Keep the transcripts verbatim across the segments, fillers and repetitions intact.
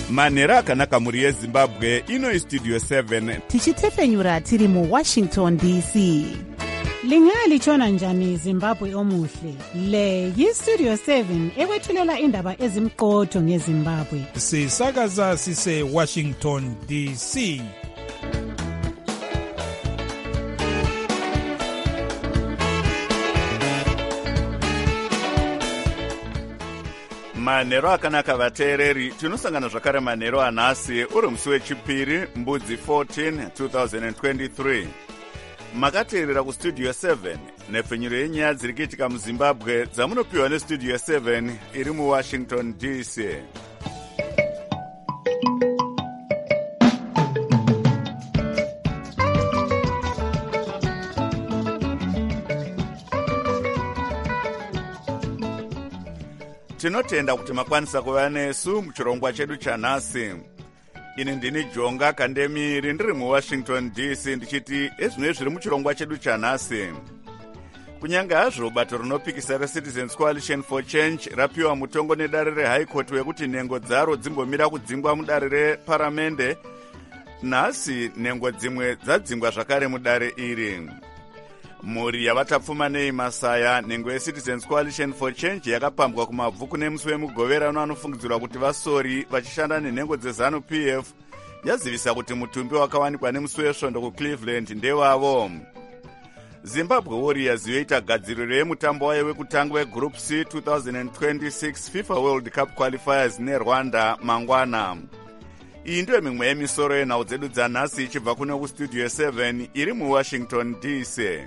manhero akanaka mhuri yezimbabwe. Ino istudio seven tichitefenyura tiri muwashington D C. Lingalitshona njani Zimbabwe omuhle? Le yistudio seven ekwethulela indaba ezimqotho ngeZimbabwe. Sisakaza sise Washington D C. manhero akanaka vateereri. Tinosangana zvakare manhero anhasi uri musi wechipiri mbudzi fourteen twenty twenty-three. Makateerera kustudio seven nepfenyuro yenyaya dziri kuitika muzimbabwe dzamunopiwa nestudio seven iri muwashington D C. Tinotenda kuti makwanisa kuva nesu muchirongwa chedu chanhasi. Ini ndini Jonga Kandemiri ndiri muWashington D C ndichiti ezvimwe zviri muchirongwa chedu chanhasi. Kunyange hazvo bato rinopikisa reCitizens Coalition for Change rapiwa mutongo nedare reHigh Court wekuti nhengo dzaro dzimbomira kudzingwa mudare reparamende, nhasi nhengo dzimwe dzadzingwa zvakare mudare iri. Mhuri yavatapfumanei Masaya, nhengo yeCitizens Coalition for Change yakapambwa kumabvu kune musi wemugoverano anofungidzirwa kuti vasori vachishanda nenhengo dzeZANU P F, yazivisa kuti mutumbi wakawanikwa nemusi wesvondo kuCleveland ndewavo. Zimbabwe Warriors yoita gadziriro yemutambo wayo wekutanga weGroup C twenty twenty-six FIFA World Cup Qualifiers neRwanda mangwana. Iyi ndiyo mimwe yemisoro yenhau dzedu dzanhasi ichibva kuno kustudio seven iri muWashington D C.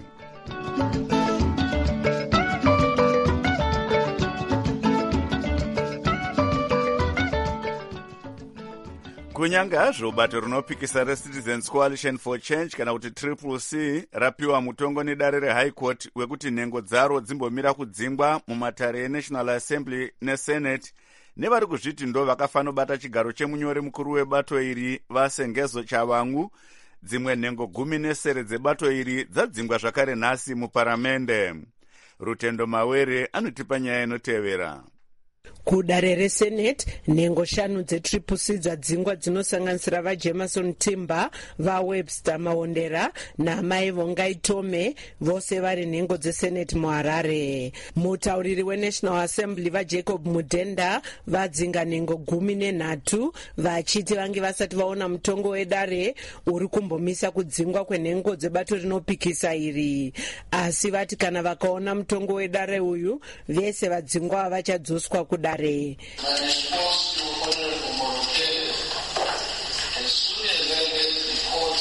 Kunyange hazvo bato rinopikisa reCitizens Coalition for Change kana kuti Triple C rapiwa mutongo nedare reHigh Court wekuti nhengo dzaro dzimbomira kudzingwa mumatare eNational Assembly neSenate, nevari kuzviti ndo vakafanobata chigaro chemunyori mukuru webato iri vaSengezo Chavangu. Dzimwe nhengo gumi nesere dzebato iri dzadzingwa zvakare nhasi muparamende. Rutendo Mawere anotipa nyaya inotevera. Kudare reSenate, nhengo shanu dzeTriple C dzadzingwa dzinosanganisira vaJemerson Timber, vaWebster Maondera naMai Vongai Tome, vose vari nhengo dzeSenate muHarare. Mutauriri weNational Assembly vaJacob Mudenda vadzinga nhengo gumi nenhatu, vachiti vange vasati vaona mutongo wedare uri kumbomisa kudzingwa kwenhengo dzebato rinopikisa iri. Asi vati kana vakaona mutongo wedare uyu, vese vadzingwa vachadzoswa kudare. My response to Honorable Morokele, as soon as I get the court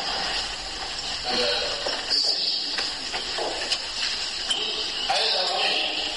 uh, decision, either way,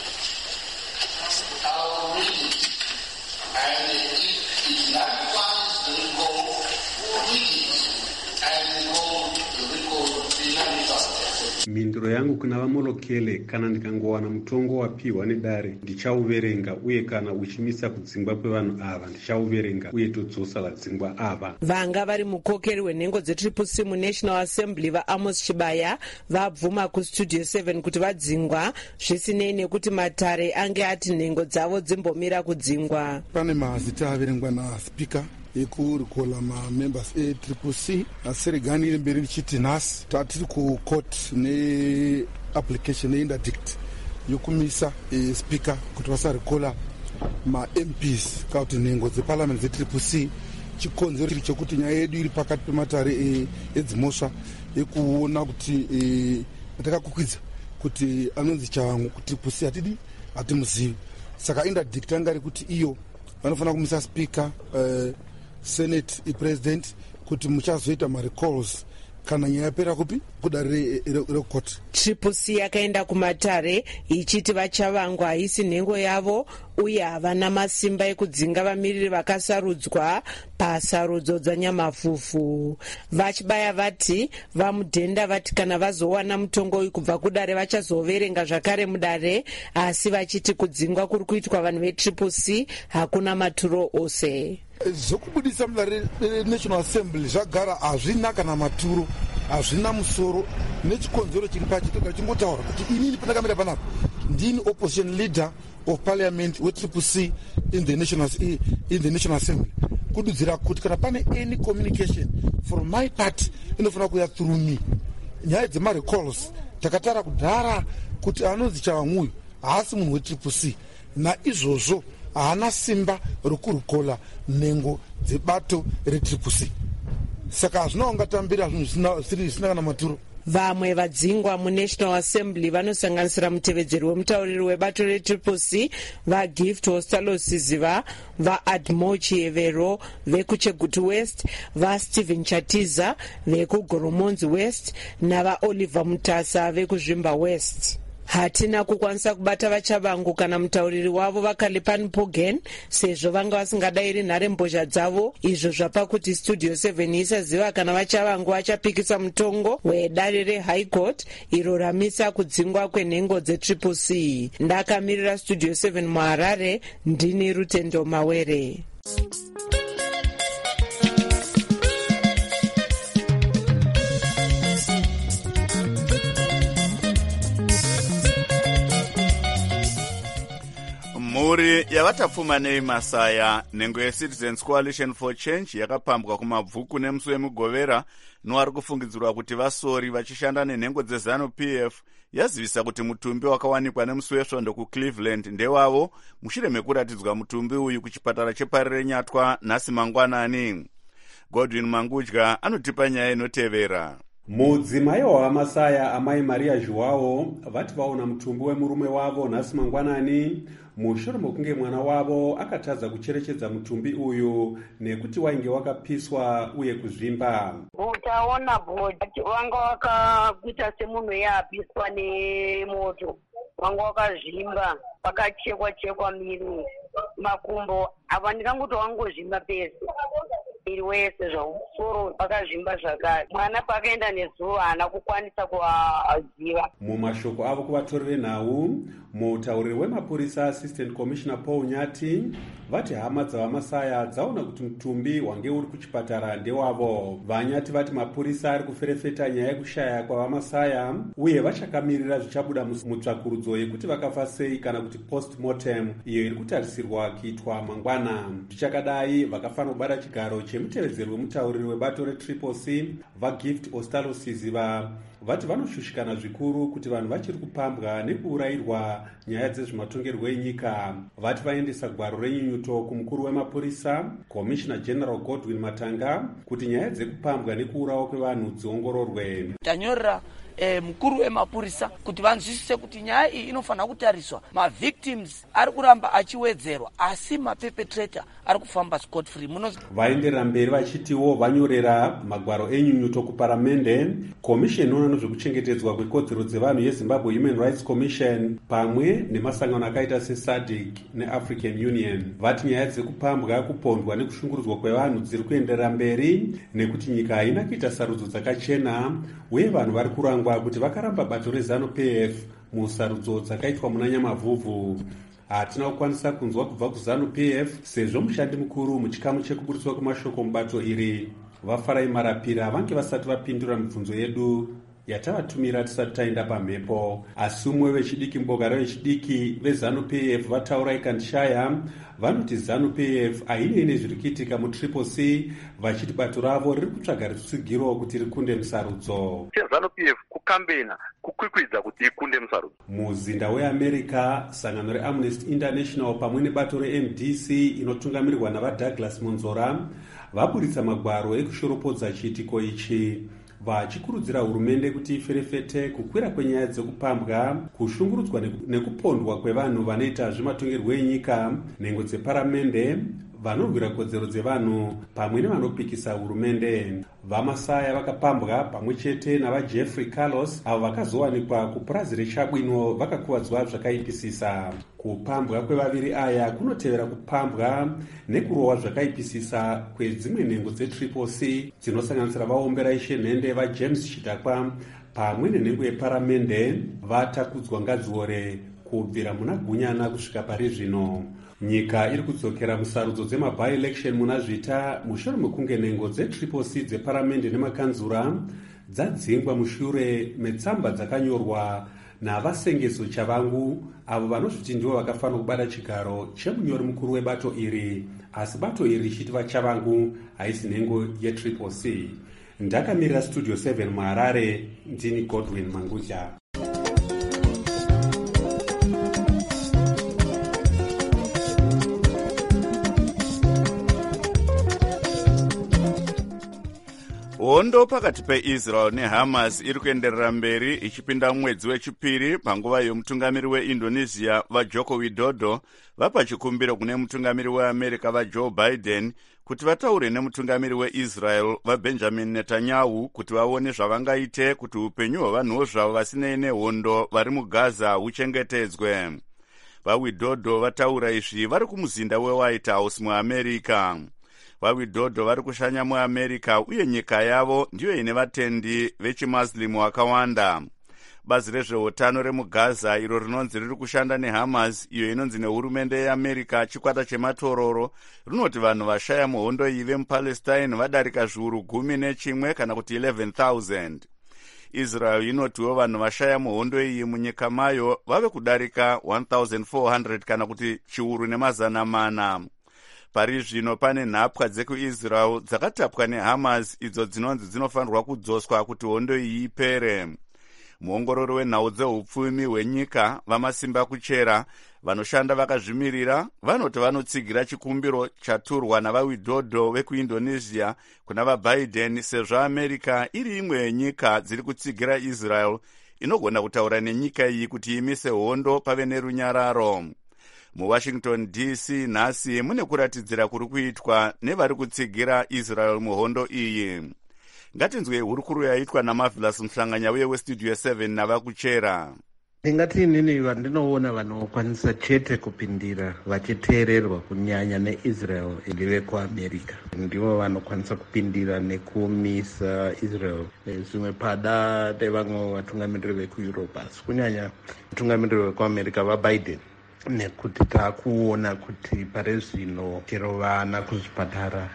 I'll read it, and if it nullifies the recall, we'll read it, and the recall will be nullified. Mindiro yangu kuna vaMorokele, kana ndikangowana mutongo wapiwa nedare ndichauverenga, uye kana uchimisa kudzingwa kwevanhu ava ndichauverenga uye todzosa vadzingwa ava. Vanga vari mukokeri wenhengo dzeTriple C muNational Assembly vaAmos Chibaya vabvuma kustudio seven kuti vadzingwa zvisinei nekuti matare ange ati nhengo dzavo dzimbomira kudzingwa. Pane mazita averengwa naSpeaker ekurikola mamembers eTriple C aseregani iri mberi richiti nhasi tatiri kucourt neapplication einterdict yokumisa e, speaker kuti vasarikola maM Ps kana kuti nhengo dzeparliament dzeTriple C. Chikonzero chiri chekuti nyaya yedu iri pakati pematare edzimosva ekuona kuti e, takakukwidza kuti anonzi Chavangu kuti Triple C hatidi hatimuzivi, saka interdict anga iri kuti iyo vanofanira kumisa speaker uh, Senate iPresident kuti muchazoita marecalls kana nyaya yapera kupi kudare rekoti. Triple C yakaenda kumatare ichiti vaChavangu haisi nhengo yavo uye havana masimba ekudzinga vamiriri vakasarudzwa pasarudzo dzanyamafufu. Vachibaya vati vaMudhenda vati kana vazowana mutongo uyu kubva kudare vachazoverenga zvakare mudare, asi vachiti kudzingwa kuri kuitwa vanhu veTriple C hakuna maturo ose. Zvokubudisa mudare National Assembly zvagara hazvina kana maturo, hazvina musoro. Nechikonzero chiri pachitoka chingotaura kuti inini pandakamira panapa ndini opposition leader of parliament with Triple C in the national in the National Assembly. kududzira kuti kana pane any communication from my part inofanira kuya through me. Nyaya dzemarecalls takatara kudhara kuti anonzi Chavamwoyo haasi munhu wetriple C naizvozvo haana simba rokurukola nhengo dzebato retriple C. Saka hazvina ungatambira zvinhu zvisina kana maturo. Vamwe vadzingwa muNational Assembly vanosanganisira mutevedzeri wemutauriri webato retriple C vaGift Ostalosiziva, vaAdmochi Evero vekuChegutu West, vaStephen Chatiza vekugoromonzi West navaOliver Mutasa vekuzvimba West. Hatina kukwanisa kubata vachavangu kana mutauriri wavo vaKalipani Pogen sezvo vanga vasingadairi nharembozha dzavo, izvo zvapa kuti Studio seven isaziva kana vachavangu vachapikisa mutongo wedare reHigh Court iro ramisa kudzingwa kwenhengo dzetriple C. Ndakamirira Studio seven muHarare, ndini Rutendo Mawere. Mhuri yavatapfumanei Masaya, nhengo yeCitizens Coalition for Change yakapambwa kumabvuku nemusi wemugovera noari kufungidzirwa kuti vasori vachishanda nenhengo dzeZanu-P F yazivisa kuti mutumbi wakawanikwa nemusi wesvondo kuCleveland ndewavo mushure mekuratidzwa mutumbi uyu kuchipatara cheParire Nyatwa nhasi mangwanani. Godwin Mangudya anotipa nyaya inotevera. Mudzimai waMasaya amai Maria Joao vati vaona mutumbi wemurume wavo nhasi mangwanani mushure mekunge mwana wavo akatadza kucherechedza mutumbi uyu nekuti wainge wakapiswa uye kuzvimba. Utaona bhodhi wanga wakakuita semunhu yapiswa nemoto, wanga wakazvimba, wakachekwa chekwa miri, makumbo apa ndikangoti wangozvimba pese iri wese zvausoro pakazvimba zvakare. Mwana pakaenda nezuva haana kukwanisa kuvaziva. Mumashoko avo kuvatorere nhau, mutauriri wemapurisa Assistant Commissioner Paul Nyati vati hama dzavaMasaya dzaona kuti mutumbi wange uri kuchipatara ndewavo. Vanyati vati mapurisa ari kuferefeta nyaya yekushaya kwavaMasaya uye vachakamirira zvichabuda mutsvakurudzo yekuti vakafa sei kana kuti post-mortem iyo iri kutarisirwa kuitwa mangwana. Zvichakadai vakafanira kubata chigaro chemutevedzeri wemutauriri webato retriple C vaGift Ostalosiziva vati vanoshushikana zvikuru kuti vanhu vachiri kupambwa nekuurayirwa nyaya dzezvematongerwo enyika. Vati vaendesa gwaro renyunyuto kumukuru wemapurisa Commissioner General Godwin Matanga kuti nyaya dzekupambwa nekuurawa kwevanhu dziongororwe. Tanyorera eh, mukuru wemapurisa kuti vanzwisise kuti nyaya iyi inofanira kutariswa. Mavictims ari kuramba achiwedzerwa asi maperpetrator ari kufamba scot free. Vaenderera mberi vachitiwo vanyorera magwaro enyunyuto kuparamende, Commission inoona nezvekuchengetedzwa kwekodzero dzevanhu yeZimbabwe Human Rights Commission pamwe nemasangano akaita seSADC neAfrican Union. Vati nyaya dzekupambwa, kupondwa nekushungurudzwa kwevanhu dziri kuenderera mberi nekuti nyika haina kuita sarudzo dzakachena uye vanhu vari kurangwa kuti vakaramba bato reZanu-P F musarudzo dzakaitwa muna Nyamavhuvhu. Hatina kukwanisa kunzwa kubva kuZanu-P F sezvo mushandi mukuru muchikamu chekuburitswa kwemashoko mubato iri vaFarai Marapira vange vasati vapindura mibvunzo yedu yatavatumira tisati taenda pamhepo. Asi umwe vechidiki mbogara vechidiki veZanu-P F vataura ikandishaya vanoti ZANU-P F haine nezviri kuitika mutriple C vachiti bato ravo riri kutsvaga rutsigiro kuti rikunde musarudzo. ZANU-P F kukambena kukwikwidza kuti ikunde musarudzo. Muzinda weAmerica, sangano reAmnesty International pamwe nebato reM D C inotungamirirwa navaDouglas Monzora vaburitsa magwaro ekushoropodza chiitiko ichi vachikurudzira hurumende kuti iferefete kukwira kwenyaya dzekupambwa, kushungurudzwa nekupondwa kwevanhu vanoita zvematongerwo enyika, nhengo dzeparamende, vanorwira kodzero dzevanhu pamwe nevanopikisa hurumende. VaMasaya vakapambwa pamwe chete navaJeffrey Carlos avo vakazowanikwa kupurazi reChabwino vakakuvadzwa zvakaipisisa. Kupambwa kwevaviri aya kunotevera kupambwa nekurohwa zvakaipisisa kwedzimwe nhengo dzetriple C dzinosanganisira vaombera ishe nhende vaJames Chidakwa pamwe nenhengo yeparamende vatakudzwa Ngadziore kubvira muna Gunyana kusvika pari zvino. Nyika iri kudzokera musarudzo dzema-by-election muna Zvita mushure mekunge nhengo dzetriple C dzeparamende nemakanzura dzadzingwa mushure metsamba dzakanyorwa navasengeso chavangu avo vanozviti ndivo vakafanira kubata chigaro chemunyori mukuru webato iri, asi bato iri richitiva chavangu haisi nhengo yetriple c. Ndakamirira studio seven muharare, ndini Godwin Mangudya. Hondo pakati peIsrael neHamas iri kuenderera mberi ichipinda mwedzi wechipiri panguva yomutungamiri weIndonesia vaJoko Widodo vapa chikumbiro kune mutungamiri weAmerica vaJoe Biden kuti vataure nemutungamiri weIsrael vaBenjamin Netanyahu kuti vaone zvavangaite kuti upenyu hwavanhuwo zvavo vasinei nehondo vari muGaza huchengetedzwe. VaWidodo vataura izvi vari kumuzinda weWhite House muAmerica. VaWidodo vari kushanya muAmerica uye nyika yavo ndiyo ine vatendi vechimuslimu vakawanda. Bazi rezveutano remuGaza iro rinonzi riri kushanda neHamas iyo inonzi nehurumende yeAmerica chikwata chematororo rinoti vanhu vashaya muhondo iyi vemuPalestine vadarika zviuru gumi nechimwe kana kuti eleven thousand. Israel inotiwo vanhu vashaya muhondo iyi munyika mayo vave kudarika one thousand four hundred kana kuti chiuru nemazana mana. Pari zvino pane nhapwa dzekuIsrael dzakatapwa neHamas idzo dzinonzi dzinofanirwa kudzoswa kuti hondo iyi ipere. Muongorori wenhau dzeupfumi hwenyika vamasimba kuchera vanoshanda vakazvimirira vanoti vanotsigira chikumbiro chaturwa navaWidodo vekuIndonesia kuna vaBiden sezvo America iri imwe yenyika dziri kutsigira Israel inogona kutaura nenyika iyi kuti imise hondo pave nerunyararo. MuWashington D C nhasi mune kuratidzira kuri kuitwa nevari kutsigira Israel muhondo iyi. Ngatinzwe hurukuru yaitwa naMarvelous Mhlanganya uye westudio seven navakuchera. Ndingati inini vandinoona vanokwanisa chete kupindira vachiteererwa kunyanya neIsrael ili vekuAmerica. Ndivo vanokwanisa kupindira nekumisa Israel. Zvimwe pada nevamwe vatungamiriri vekuEurope, asi kunyanya vatungamiriri vekuAmerica vaBiden. Nekuti takuona kuti pare zvino chero vana kuzvipatara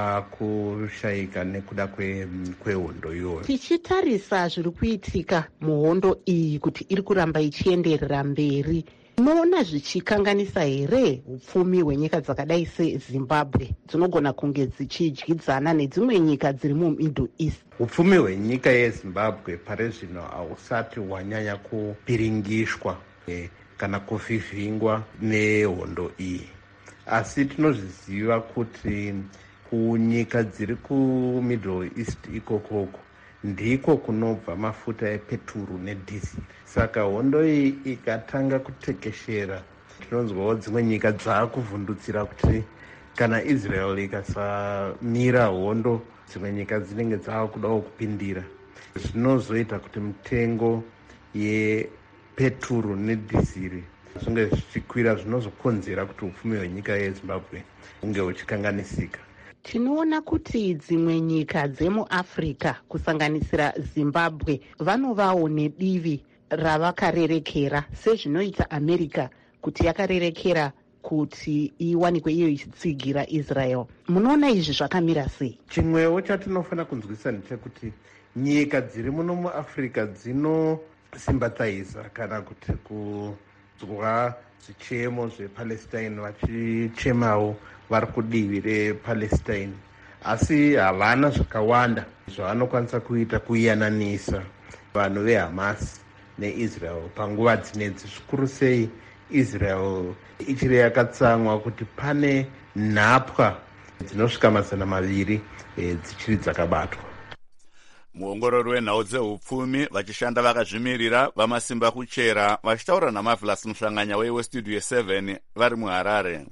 vakushayika nekuda kwehondo iyoyo. Tichitarisa zviri kuitika muhondo iyi kuti iri kuramba ichienderera mberi, unoona zvichikanganisa here upfumi hwenyika dzakadai seZimbabwe dzinogona kunge dzichidyidzana nedzimwe nyika dziri muMiddle East? Upfumi hwenyika yeZimbabwe pare zvino hausati hwanyanya kupiringishwa kana kuvhivhingwa nehondo iyi, asi tinozviziva kuti kunyika dziri kuMiddle East ikokoko ndiko kunobva mafuta epeturu nedhiziri. Saka hondo iyi ikatanga kutekeshera, tinonzwawo dzimwe nyika dzaakuvhundutsira kuti kana Israel ikasamira hondo, dzimwe nyika dzinenge dzaakudawo kupindira. Zvinozoita kuti mitengo ye peturu nedhiziri zvinge zvichikwira, zvinozokonzera kuti upfumi hwenyika yeZimbabwe unge huchikanganisika. Tinoona kuti dzimwe nyika dzemuAfrica kusanganisira Zimbabwe vanovawo nedivi ravakarerekera sezvinoita America kuti yakarerekera kuti iwanikwe iyo ichitsigira Israel. Munoona izvi zvakamira sei? Chimwewo chatinofanira kunzwisisa ndechekuti nyika dziri muno muAfrica dzino sympathizer kana kuti kuzwa zvichemo zvePalestine vachichemawo vari kudivi rePalestine, asi havana zvakawanda zvavanokwanisa kuita kuyananisa vanhu veHamas neIsrael panguva dzinedzi. Zvikuru sei Israel ichiri yakatsamwa kuti pane nhapwa dzinosvika mazana maviri dzichiri dzakabatwa. Muongorori wenhau dzeupfumi vachishanda vakazvimirira vamasimba kuchera vachitaura naMarvelous Mhlanganya westudio seven vari muHarare.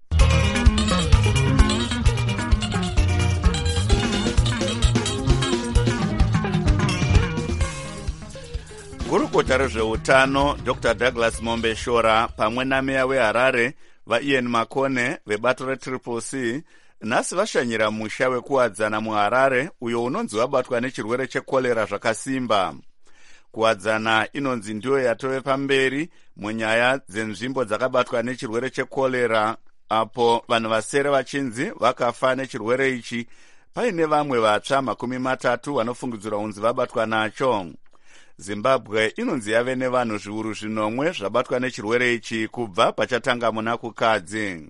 Gurukota rezveutano Doctor Douglas Mombeshora pamwe nameya weHarare vaIan Makone vebato retriple C nhasi vashanyira musha wekuwadzana muHarare uyo unonzi wabatwa nechirwere chekorera zvakasimba. Kuwadzana inonzi ndiyo yatove pamberi munyaya dzenzvimbo dzakabatwa nechirwere chekorera, apo vanhu vasere vachinzi vakafa nechirwere ichi paine vamwe vatsva makumi matatu vanofungidzirwa kunzi vabatwa nacho. zimbabwe inonzi yave nevanhu zviuru zvinomwe zvabatwa nechirwere ichi kubva pachatanga muna kukadzi.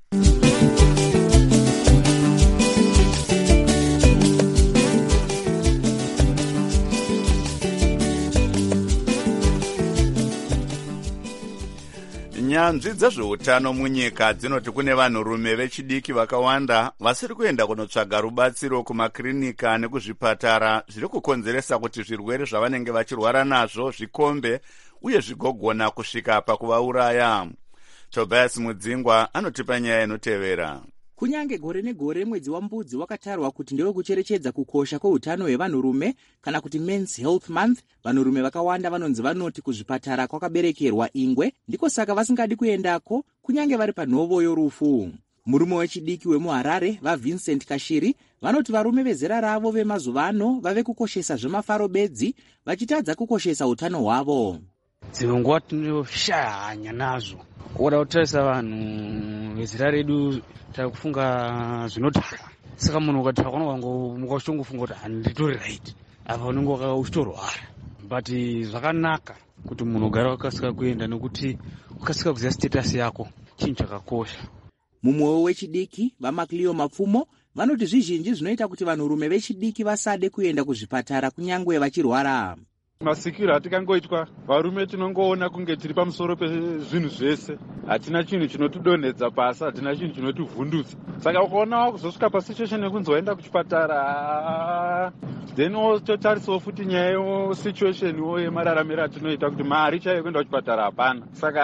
Nyanzvi dzezveutano munyika dzinoti kune vanhurume vechidiki vakawanda vasiri kuenda kunotsvaga rubatsiro kumakirinika nekuzvipatara, zviri kukonzeresa kuti zvirwere zvavanenge vachirwara nazvo zvikombe uye zvigogona kusvika pakuvauraya. Tobias Mudzingwa anotipa nyaya inotevera. Kunyange gore negore mwedzi wambudzi wakatarwa kuti ndewe kucherechedza kukosha kweutano hwevanhurume kana kuti Men's Health Month, vanhurume vakawanda vanonzi vanoti kuzvipatara kwakaberekerwa ingwe, ndiko saka vasingadi kuendako kunyange vari panhovo yorufu. Murume wechidiki wemuHarare vaVincent Kashiri vanoti varume vezera ravo vemazuva ano vave kukoshesa zvemafaro bedzi vachitadza kukoshesa utano hwavo. Dzimwe nguva tinoshaya hanya nazvo. Kuda kutarisa vanhu vezera redu takufunga zvinodhaka. Saka munhu ukataka unongo mukashongofunga kuti handitori right. Apa unenge uchitorwara. But zvakanaka kuti munhu ugare wakasika kuenda nekuti ukasika kuziva status yako chinhu chakakosha. Mumwewo wechidiki vaMacleo Mapfumo vanoti zvizhinji zvinoita kuti vanhurume vechidiki vasade kuenda kuzvipatara kunyangwe vachirwara. Masikiro atikangoitwa varume tinongoona kunge tiri pamusoro pezvinhu zvese, hatina chinhu chinotidonhedza pasi, hatina chinhu chinotivhundutsa. Saka ukaona wakuzosvika pasituation yekunzi waenda kuchipatara, then totarisawo futi nyaya yesituation yemararamiro atinoita kuti mari chaiyo kuenda kuchipatara hapana. Saka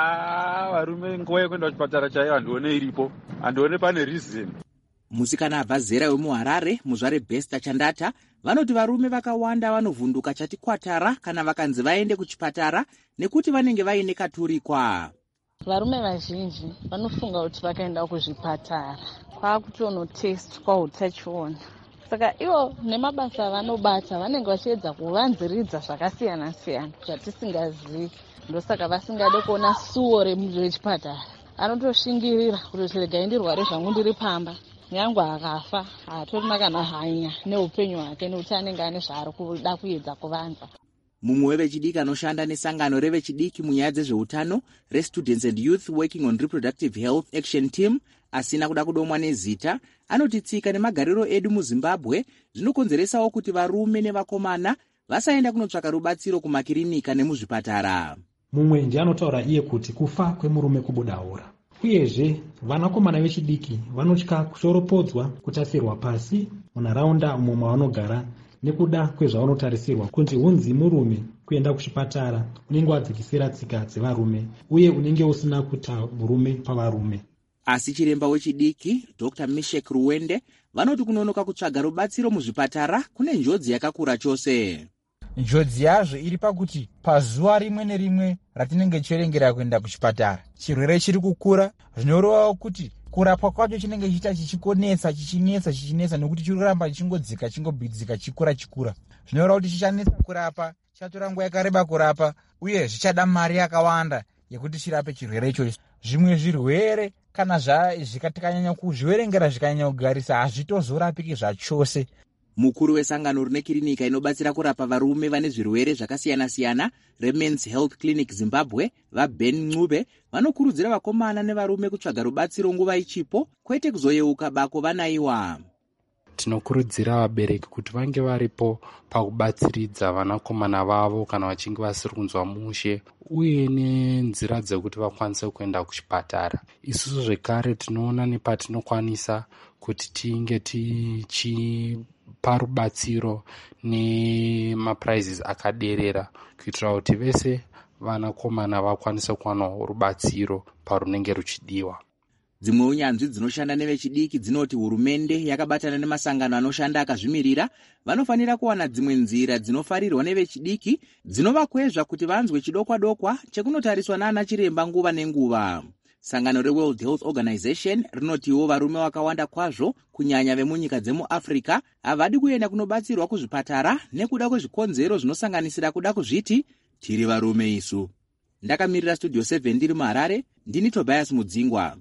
varume nguva yekuenda kuchipatara chaiyo handione iripo, handione pane reason. Musikana abva zera wemuHarare muzvare Besta Chandata vanoti varume vakawanda vanovhunduka chati kwatara kana vakanzi vaende kuchipatara nekuti vanenge vaine katurikwa. Varume vazhinji vanofunga kuti vakaenda kuzvipatara kwakutonotestwa utachiona. Saka ivo nemabasa vanobata vanenge vachiedza kuvanziridza zvakasiyana siyana zvatisingazivi, ndosaka vasingade kuona suwo remuzvechipatara. Anotoshingirira kuti regai ndirware zvangu ndiri pamba. Nyangwe akafa hatorina kana hanya neupenyu hwake nekuti anenge ane zvaari kuda kuedza kuvanza. Mumwe wevechidiki anoshanda nesangano revechidiki munyaya dzezveutano reStudents and Youth Working on Reproductive Health Action Team asina kuda kudomwa nezita anoti tsika nemagariro edu muZimbabwe zvinokonzeresawo kuti varume nevakomana vasaenda kunotsvaka rubatsiro kumakirinika nemuzvipatara. Mumwe ndiye anotaura iye kuti kufa kwemurume kubudaura. Uyezve vanakomana vechidiki vanotya kushoropodzwa, kutasirwa pasi munharaunda umwe mavanogara nekuda kwezvavanotarisirwa kuti hunzi murume kuenda kuchipatara unenge wadzikisira tsika dzevarume uye unenge usina kuita murume pavarume. Asi chiremba wechidiki Doctor Mishek Ruwende vanoti kunonoka kutsvaga rubatsiro muzvipatara kune njodzi yakakura chose. Njodzi yazvo iri pakuti pazuva rimwe nerimwe ratinenge tichirengera kuenda kuchipatara chirwere chiri kukura, zvinoreva kuti kurapwa kwacho chinenge chiita chichikonetsa chichinetsa chichinetsa nekuti chiri kuramba chichingodzika chingobidzika chikura chikura. Zvinoreva kuti chichanetsa kurapa, chatora nguva yakareba kurapa uye zvichada mari yakawanda yekuti chirape chirwere ichocho. Zvimwe zvirwere kana zvikanyanya kuzviverengera zvikanyanya kugarisa hazvitozorapiki zvachose. Mukuru wesangano rine kirinika inobatsira kurapa varume vane zvirwere zvakasiyana siyana reMen's Health Clinic Zimbabwe vaBen Ncube vanokurudzira vakomana nevarume kutsvaga rubatsiro nguva ichipo kwete kuzoyeuka bako vanaiwa. Tinokurudzira vabereki kuti vange varipo pakubatsiridza vanakomana vavo kana vachinge vasiri kunzwa mushe uye nenzira dzekuti vakwanise kuenda kuchipatara. Isusu zvekare tinoona nepatinokwanisa kuti tinge tichipa rubatsiro nemaprizes akaderera kuitira kuti vese vanakomana vakwanise kuwana rubatsiro parunenge ruchidiwa. Dzimwe unyanzvi dzinoshanda nevechidiki dzinoti hurumende yakabatana nemasangano anoshanda akazvimirira vanofanira kuwana dzimwe nzira dzinofarirwa nevechidiki dzinovakwezva kuti vanzwe chidokwa dokwa chekunotariswa naana chiremba nguva nenguva. Sangano reWorld Health Organization rinotiwo varume vakawanda kwazvo kunyanya vemunyika dzemuAfrica havadi kuenda kunobatsirwa kuzvipatara nekuda kwezvikonzero zvinosanganisira kuda kuzviti tiri varume isu. Ndakamirira Studio seven ndiri muHarare, ndini Tobias Mudzingwa.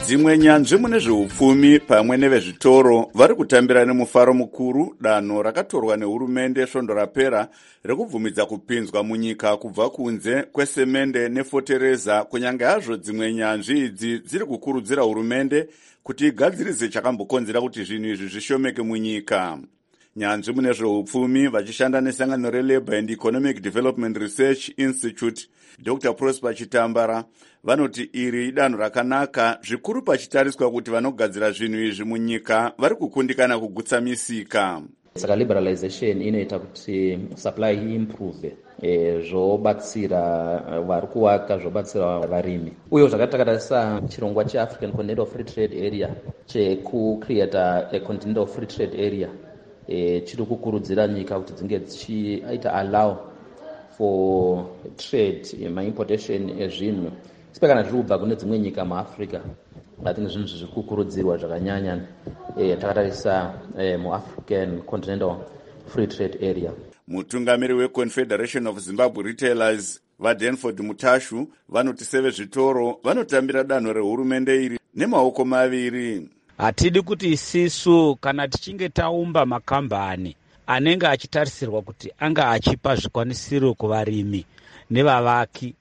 dzimwe nyanzvi mune zveupfumi pamwe nevezvitoro vari kutambira nemufaro mukuru danho rakatorwa nehurumende svondo rapera rekubvumidza kupinzwa munyika kubva kunze kwesemende nefotereza, kunyange hazvo dzimwe nyanzvi idzi dziri kukurudzira hurumende kuti igadzirise chakambokonzera kuti zvinhu izvi zvishomeke munyika. Nyanzvi mune zveupfumi vachishanda nesangano reLabour and Economic Development Research Institute, Doctor Prosper Chitambara, vanoti iri idanho rakanaka zvikuru pachitariswa kuti vanogadzira zvinhu izvi munyika vari kukundikana kugutsa misika. Saka liberalization inoita kuti supply improve, e, zvobatsira vari kuvaka, zvobatsira varimi. Uye zvakatakatarisa chirongwa cheAfrican Continental Free Trade Area chekucreata a Continental Free Trade Area, e, chiri kukurudzira nyika kuti dzinge dzichiita allow for trade, maimportation ezvinhu sipekana zviri kubva kune dzimwe nyika muAfrica. I think zvinhu zviri kukurudzirwa zvakanyanya e, takatarisa e, muAfrican Continental Free Trade Area. Mutungamiri weConfederation of Zimbabwe Retailers vaDenford Mutashu vanoti sevezvitoro vanotambira danho rehurumende iri nemaoko maviri. Hatidi kuti isisu kana tichinge taumba makambani anenge achitarisirwa kuti anga achipa zvikwanisiro kuvarimi nevavaki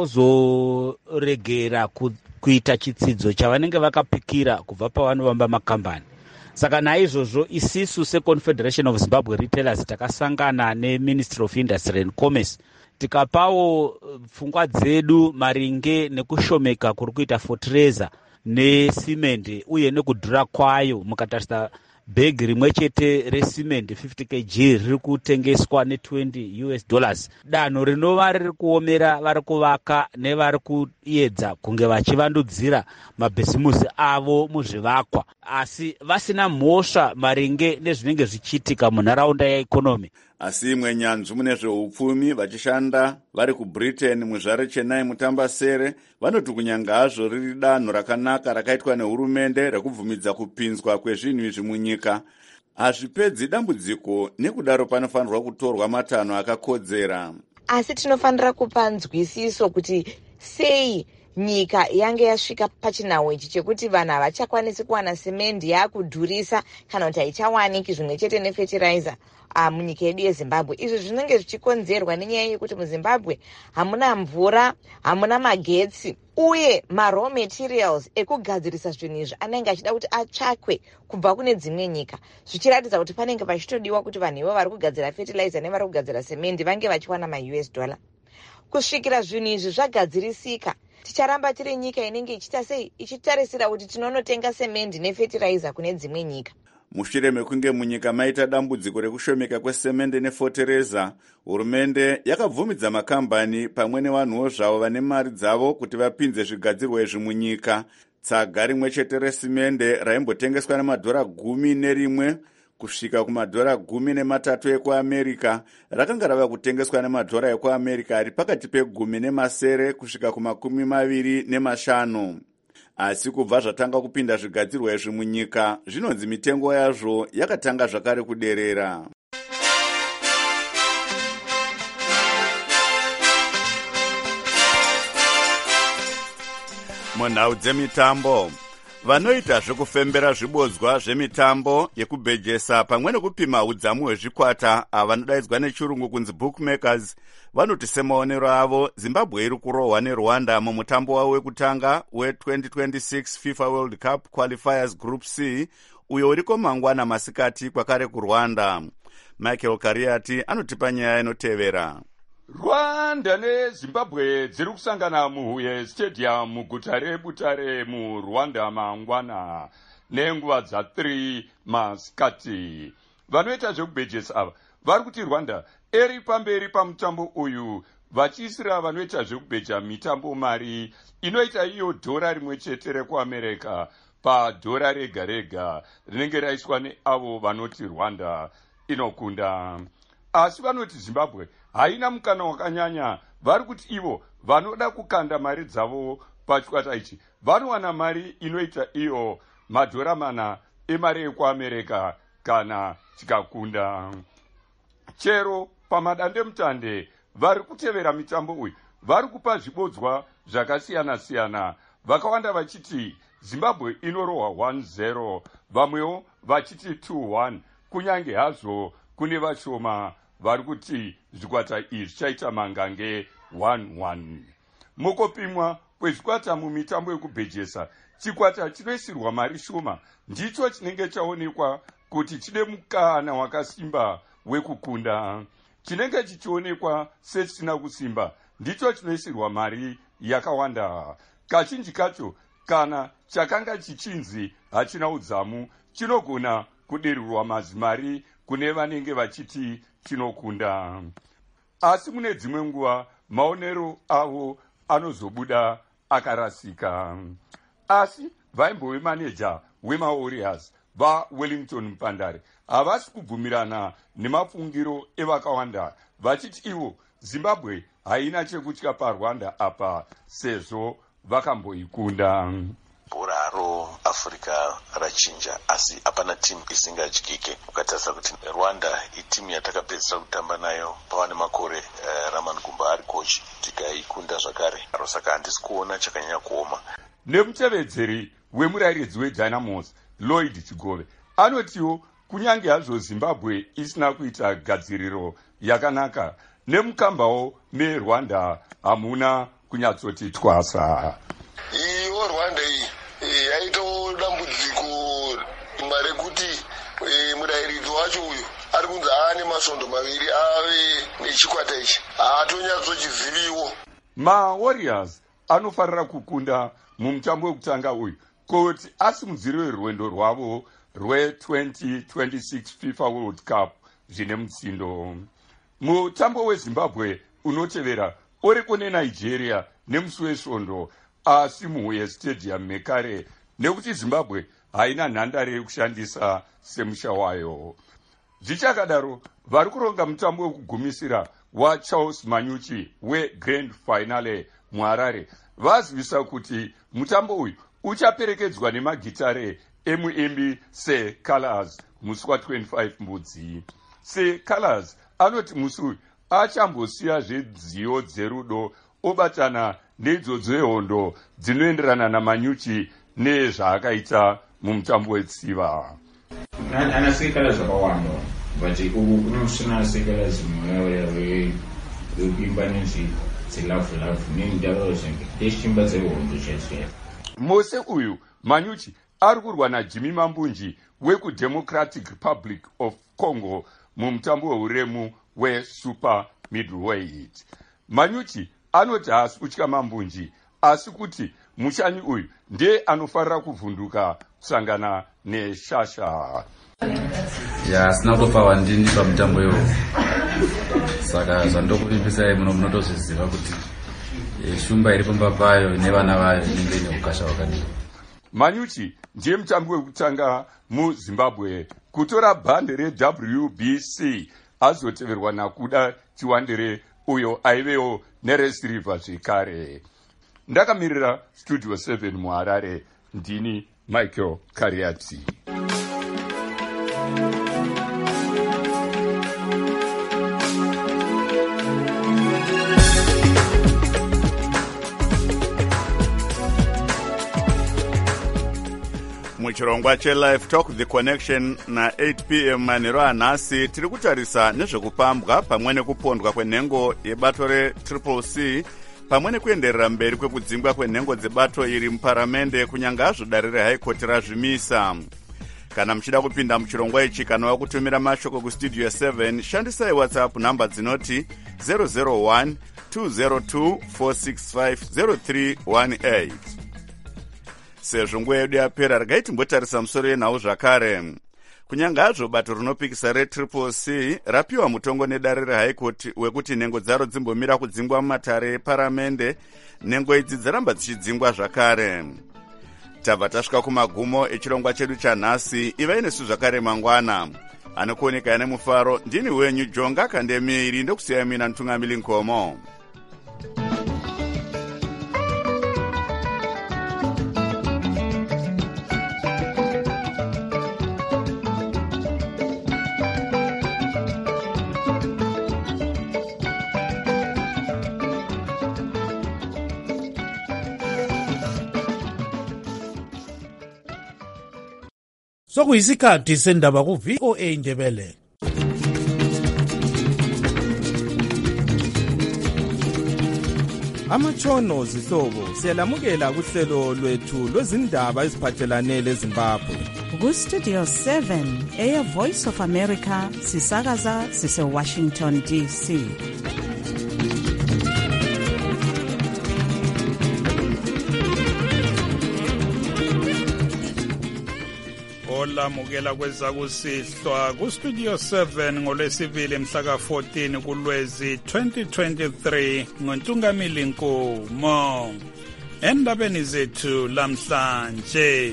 agozoregera ku, kuita chitsidzo chavanenge vakapikira kubva pavanovamba makambani. Saka naizvozvo isisu seConfederation of Zimbabwe Retailers takasangana neMinistry of Industry and Commerce tikapawo pfungwa dzedu maringe nekushomeka kuri kuita fotereza nesimende uye nekudhura kwayo. Mukatarisa bhegi rimwe chete resimende fifty kilograms riri kutengeswa ne20 US dollars. Danho rinova riri kuomera vari kuvaka nevari kuedza kunge vachivandudzira mabhisimusi avo muzvivakwa, asi vasina mhosva maringe nezvinenge zvichiitika munharaunda yeikonomi. Asi imwe nyanzvi mune zveupfumi vachishanda vari kuBritain muzvare Chennai mutambasere vanoti kunyanga hazvo riri danho rakanaka rakaitwa nehurumende rekubvumidza kupinzwa kwezvinhu izvi munyika, hazvipedzi dambudziko, nekudaro panofanirwa kutorwa matanho akakodzera. Asi tinofanira kupa nzwisiso kuti sei nyika yange yasvika pachinhau ichi chekuti vanhu havachakwanisi kuwana semendi yaakudhurisa kana kuti haichawaniki zvimwe chete nefertilizer uh, munyika yedu yeZimbabwe. Izvi zvinenge zvichikonzerwa nenyaya yekuti muZimbabwe hamuna mvura, hamuna magetsi, uye maraw materials ekugadzirisa zvinhu izvi anenge achida kuti atsvakwe kubva kune dzimwe nyika, zvichiratidza kuti panenge pachitodiwa kuti vanhu ivo vari kugadzira fertilizer nevari kugadzira semendi vange vachiwana ma-U S dollar. Kusvikira zvinhu izvi zvagadzirisika, ticharamba tiri nyika inenge ichita sei ichitarisira kuti tinonotenga semendi nefertilizer kune dzimwe nyika. Mushure mekunge munyika maita dambudziko rekushomeka kwesemende nefotereza, hurumende yakabvumidza makambani pamwe nevanhuwo zvavo vane mari dzavo kuti vapinze zvigadzirwa izvi munyika. Tsaga rimwe chete resimende raimbotengeswa nemadhora gumi nerimwe kusvika kumadhora gumi nematatu ekuAmerika rakanga rava kutengeswa nemadhora ekuAmerika ari pakati pegumi nemasere kusvika kumakumi maviri nemashanu. Asi kubva zvatanga kupinda zvigadzirwa izvi munyika, zvinonzi mitengo yazvo yakatanga zvakare kuderera. Munhau dzemitambo, vanoita zvekufembera zvibodzwa zvemitambo yekubhejesa pamwe nekupima udzamu hwezvikwata avanodaidzwa nechirungu kunzi bookmakers vanoti semaonero avo Zimbabwe iri kurohwa neRwanda mumutambo wavo wekutanga we-twenty twenty-six FIFA World Cup Qualifiers Group C uyo uriko mangwana masikati kwakare kuRwanda. Michael Kariati anotipa nyaya inotevera. Rwanda neZimbabwe dziri kusangana muHuye Stadium muguta reButare muRwanda mangwana nenguva dza three masikati. Vanoita zvekubhejesa ava vari kuti Rwanda eri pamberi pamutambo uyu vachiisira vanoita zvekubheja mitambo mari inoita iyo dhora rimwe chete rekuAmerika padhora rega rega rinenge raiswa neavo vanoti Rwanda inokunda. Asi vanoti Zimbabwe haina mukana wakanyanya, vari kuti ivo vanoda kukanda mari dzavo pachikwata ichi vanowana mari inoita iyo madhora mana emari ekuAmerika kana chikakunda. Chero pamadandemutande vari kutevera mitambo uyu vari kupa zvibodzwa zvakasiyana siyana, vakawanda vachiti zimbabwe inorohwa one zero, vamwewo vachiti two one, kunyange hazvo kune vashoma vari kuti zvikwata izvi zvichaita mangange one one. Mukupimwa kwezvikwata mumitambo yekubhejesa, chikwata chinoisirwa mari shoma ndicho chinenge chaonekwa kuti chine mukana wakasimba wekukunda. Chinenge chichionekwa sechisina kusimba ndicho chinoisirwa mari yakawanda. Kazhinji kacho kana chakanga chichinzi hachina udzamu chinogona kuderirwa mazimari kune vanenge vachiti chinokunda. Asi mune dzimwe nguva maonero avo anozobuda akarasika. Asi vaimbove maneja wemawarriors vaWellington Mpandare havasi kubvumirana nemafungiro evakawanda, vachiti ivo Zimbabwe haina chekutya paRwanda apa sezvo vakamboikunda. Bhora roAfrica rachinja, asi hapana timu isingatyike. Ukatarisa kuti Rwanda itimu yatakapedzisira kutamba nayo pava nemakore uh, Raman Gumba ari kochi, tikaikunda zvakare. Saka handisi kuona chakanyanya kuoma. Nemutevedzeri wemurairidzi weDynamos Lloyd Chigove anotiwo kunyange hazvo Zimbabwe isina kuita gadziriro yakanaka, nemukambawo meRwanda hamuna kunyatsoti twasa. Iyo Rwanda iyi yaito dambudziko marekuti murairidzi wacho uyu ari kunzi aane masvondo maviri ave nechikwata ichi haatonyatsochiziviwo. MaWarriors anofarira kukunda mumutambo wekutanga uyu kuti asimudzire rwendo rwavo rwe-twenty twenty-six FIFA World Cup zvine mutsindo. Mutambo weZimbabwe unotevera uri kune Nigeria nemusi wesvondo, asi muHuye Stadium mekare nekuti Zimbabwe haina nhandare yekushandisa semusha wayo. Zvichakadaro, vari kuronga mutambo wekugumisira waCharles Manyuchi weGrand Finale muHarare vazivisa kuti mutambo uyu uchaperekedzwa nemagitare emuimbi seColors musi wa-twenty-five Mbudzi. seColors anoti musi uyu achambosiya zvedziyo dzerudo obatana neidzodzo yehondo dzinoenderana naManyuchi nezvaakaita mumutambo wetsiva. Anasekela zvakawanda but uku kunosina sekela zimwe rekuimba nezvi dzilafu lafu nemidaro zvinge deshimba dzehondo chete. Mose uyu Manyuchi ari kurwa naJimmy Mambunji wekuDemocratic Republic of Congo mumutambo weuremu weSuper Middleweight. Manyuchi anoti haasi kutya Mambunji, asi kuti mushani uyu ndiye anofarira kuvhunduka kusangana neShasha. Ya sina kutofa wandini pamutambo iwo, saka zvandokuvimbisai muno munotozviziva kuti shumba iri pamba payo nevana vayo inenge ine ukasha hwakadii. Manyuchi ndiye mutambi wekutanga muZimbabwe kutora bhande reW B C, azoteverwa nakuda Chiwandere uyo aivewo neresiriva zvekare. Ndakamirira Studio seven muHarare, ndini Michael Kariati. muchirongwa chelive talk the connection na eight p m manheru anhasi tiri kutarisa nezvekupambwa pamwe nekupondwa kwenhengo yebato retriple C pamwe nekuenderera mberi kwekudzingwa kwenhengo dzebato iri muparamende kunyange hazvo dare rehigh court razvimisa. Kana muchida kupinda muchirongwa ichi kana wakutumira mashoko kustudio seven, shandisai WhatsApp namba dzinoti zero zero one two zero two four six five zero three one eight. Sezvo nguva yedu yapera, regai timbotarisa musoro yenhau zvakare. Kunyange hazvo bato rinopikisa retriple C rapiwa mutongo nedare rehigh court wekuti nhengo dzaro dzimbomira kudzingwa mumatare eparamende, nhengo idzi dzaramba dzichidzingwa zvakare. Tabva tasvika kumagumo echirongwa chedu chanhasi. Ivai nesu zvakare mangwana. Anokuoneka ane mufaro, ndini wenyu Jonga Kandemiri, ndokusiyai mina Ntungamili Nkomo. Sokuyisikhathi sendaba ku V O A Ndebele. Amatshono zihlobo siyalamukela kuhlelo lwethu lwezindaba eziphathelane leZimbabwe. Ku Studio seven Air Voice of America sisakaza sise Washington D C. Olamukela kwezakusihlwa ku Studio seven ngolwesibili mhla ka fourteen kuLwezi twenty twenty-three ngoNtungamili Nkomo. Endabeni zethu lamhlanje.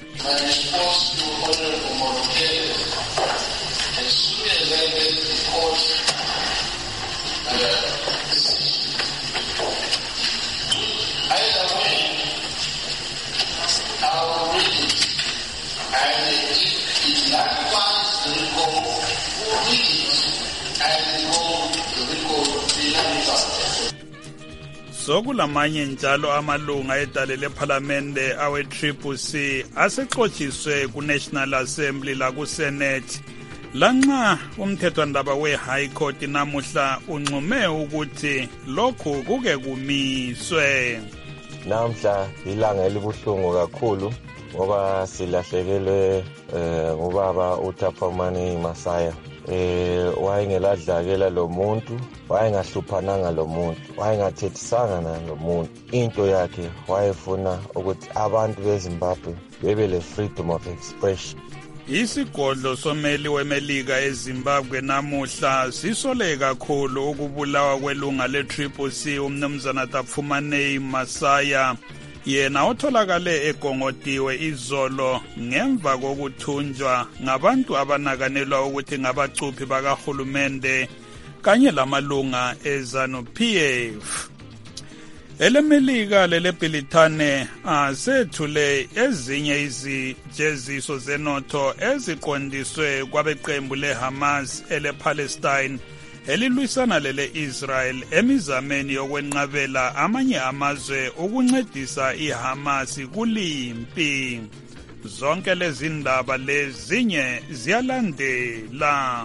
Sokulamanye njalo amalunga edale lephalamende awe Triple C asexotshiswe ku National Assembly la ku Senate lanxa umthethwandaba we High Court namuhla unqume ukuthi lokhu kuke kumiswe. Namhla ilanga elibuhlungu kakhulu ngoba silahlekelwe ngubaba uThaphamani Masaya. Eh wayengeladlakela lo muntu, wayengahluphananga lo muntu, wayengathethisanga nalo muntu. Into yakhe wayefuna ukuthi abantu beZimbabwe bebe le freedom of expression. Isigodlo someli wemelika eZimbabwe namuhla sisole kakhulu ukubulawa kwelunga le Triple C umnumzana Thaphamani Masaya. Yena otholakale egongotiwe izolo ngemva kokuthunjwa ngabantu abanakanelwa ukuthi ngabacuphi bakahulumende kanye lamalunga eZanu-P F. Elemelika lelebhilithane asethule ezinye izijeziso zenotho eziqondiswe kwabeqembu leHamas elePalestine elilwisana lele Israel emizameni yokwenqabela amanye amazwe ukuncedisa iHamas kulimpi. Zonke lezi ndaba lezinye ziyalandela.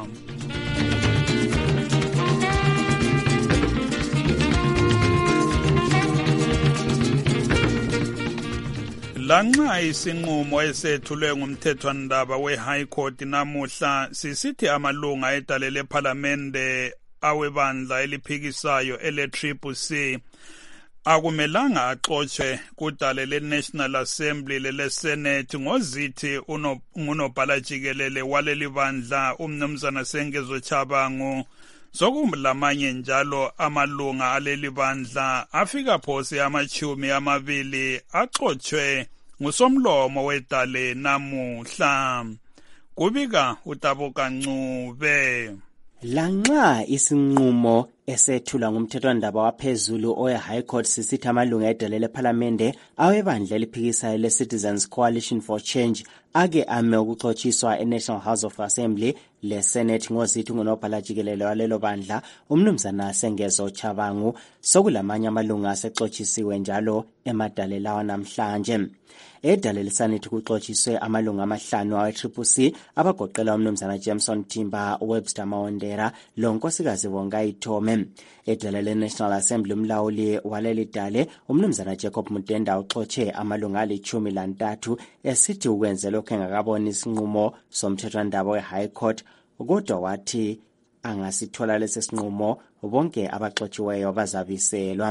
Lanxa isinqumo esethulwe ngumthethwandaba we-High Court namuhla sisithi amalunga edale lephalamende awebandla eliphikisayo ele-Triple C akumelanga axotshwe kudale le-National Assembly lele-Senate ngozithi ngunobhala jikelele waleli bandla umnumzana Sengezo Tshabangu. Sokulamanye njalo amalunga aleli bandla afika phose amachumi amabili axotshwe ngusomlomo wedale namuhla. Kubika uTaboka Ncube. Lanxa isinqumo esethula ngumthethwandaba waphezulu owe High Court sisithi amalunga edale lephalamende awebandla eliphikisayo le-Citizens Coalition for Change ake ame ukuxotshiswa e-National House of Assembly le-Senate ngozithi ngunobhala jikelele walelo bandla umnumzana Sengezo Tshabangu. Sokulamanye amalunga asexotshisiwe njalo emadale lawa namhlanje. Edale leSenate kuxotshiswe amalunga amahlanu awe-Triple C abagoqela umnumzana Jameson Timba, Webster Mawondera lonkosikazi Bongai Thome. Edale le-National Assembly umlawuli waleli dale umnumzana Jacob Mutenda uxotshe amalunga alichumi lantathu esithi ukwenze lokho engakaboni isinqumo somthethwandaba we-High Court, kodwa wathi angasithola lesi sinqumo bonke abaxotshiweyo bazabiselwa.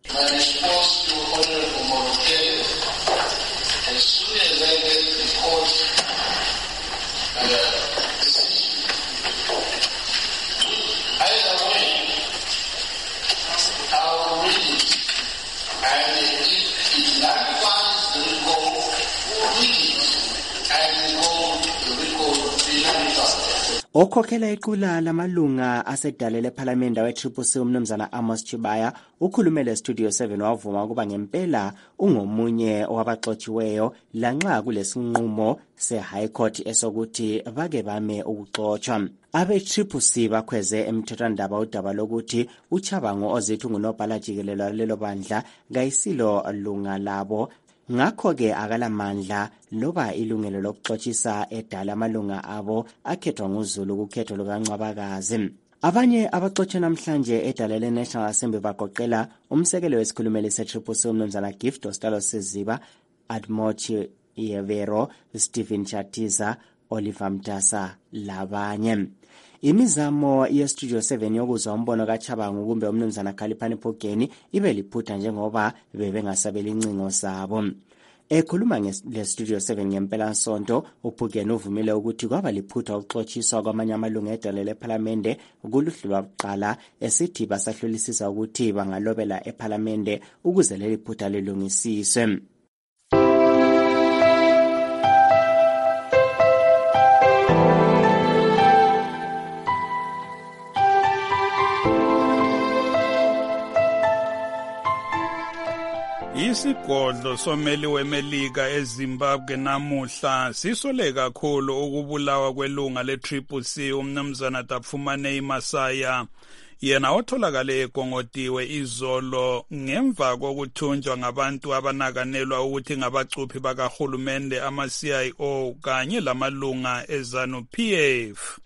Okhokhela iqula lamalunga asedale lephalamende we-Triple C umnumzana Amos Chibaya ukhulumele Studio seven wavuma ukuba ngempela ungomunye wabaxotshiweyo lanxa kulesinqumo se-High Court esokuthi bake bame ukuxotshwa. Abe-Triple C bakhweze emthethwandaba udaba lokuthi uChabangu ozithi ngunobhala jikelele lelo bandla ngayisilo lunga labo ngakho-ke akalamandla loba ilungelo lokuxotshisa edala amalunga abo akhethwa nguzulu kukhetho lukaNcwabakazi. Abanye abaxotshwe namhlanje edala le-National Assembly bagoqela umsekelo wesikhulumeli se-Triple C umnumzana Gift Ostalo Siziba, Admochi Yevero, Stephen Chatiza, Oliver Mdasa labanye. Imizamo ye-Studio seven yokuzwa umbono kaChabangu kumbe umnumzana Khaliphani Phogeni ibe liphutha njengoba bebengasabeli incingo zabo. Ekhuluma nge-Studio seven ngempela nsonto, uPhugeni uvumile ukuthi kwaba liphutha ukuxotshiswa kwamanye amalungu edale lephalamende kuluhlu lwakuqala, esithi basahlolisisa ukuthi bangalobela ephalamende ukuze leli phutha lilungisiswe. Isigodlo someli weMelika eZimbabwe namuhla sisole kakhulu ukubulawa kwelunga le-Triple C umnumzana Tapfumanei Masaya, yena otholakale egongotiwe izolo ngemva kokuthunjwa ngabantu abanakanelwa ukuthi ngabacuphi bakahulumende ama-C I O kanye lamalunga eZanu-P F.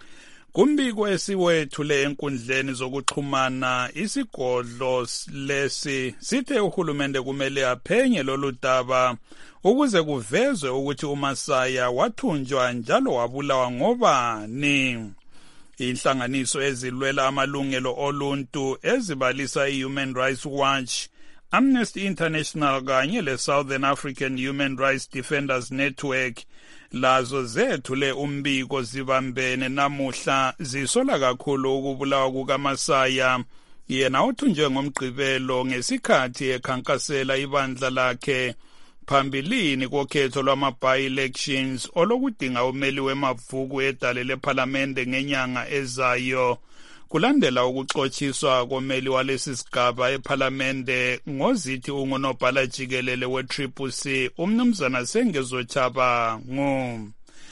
Kumbiko esiwethule enkundleni zokuxhumana, isigodlo lesi sithe uhulumende kumele aphenye lolu daba ukuze kuvezwe ukuthi uMasaya wathunjwa njalo wabulawa ngobani. Inhlanganiso ezilwela amalungelo oluntu ezibalisa i-Human Rights Watch, Amnesty International kanye le-Southern African Human Rights Defenders Network lazo zethule umbiko zibambene namuhla zisola kakhulu ukubulawa kukaMasaya, yena othunjwe ngomgqibelo ngesikhathi ekhankasela ibandla lakhe phambilini kokhetho lwama-by-elections olokudinga umeli wemavuku edale lephalamende ngenyanga ezayo, kulandela ukuxotshiswa komeli walesi sigaba ephalamende ngozithi ungunobhala jikelele we-Triple C umnumzana Sengezo Chabangu.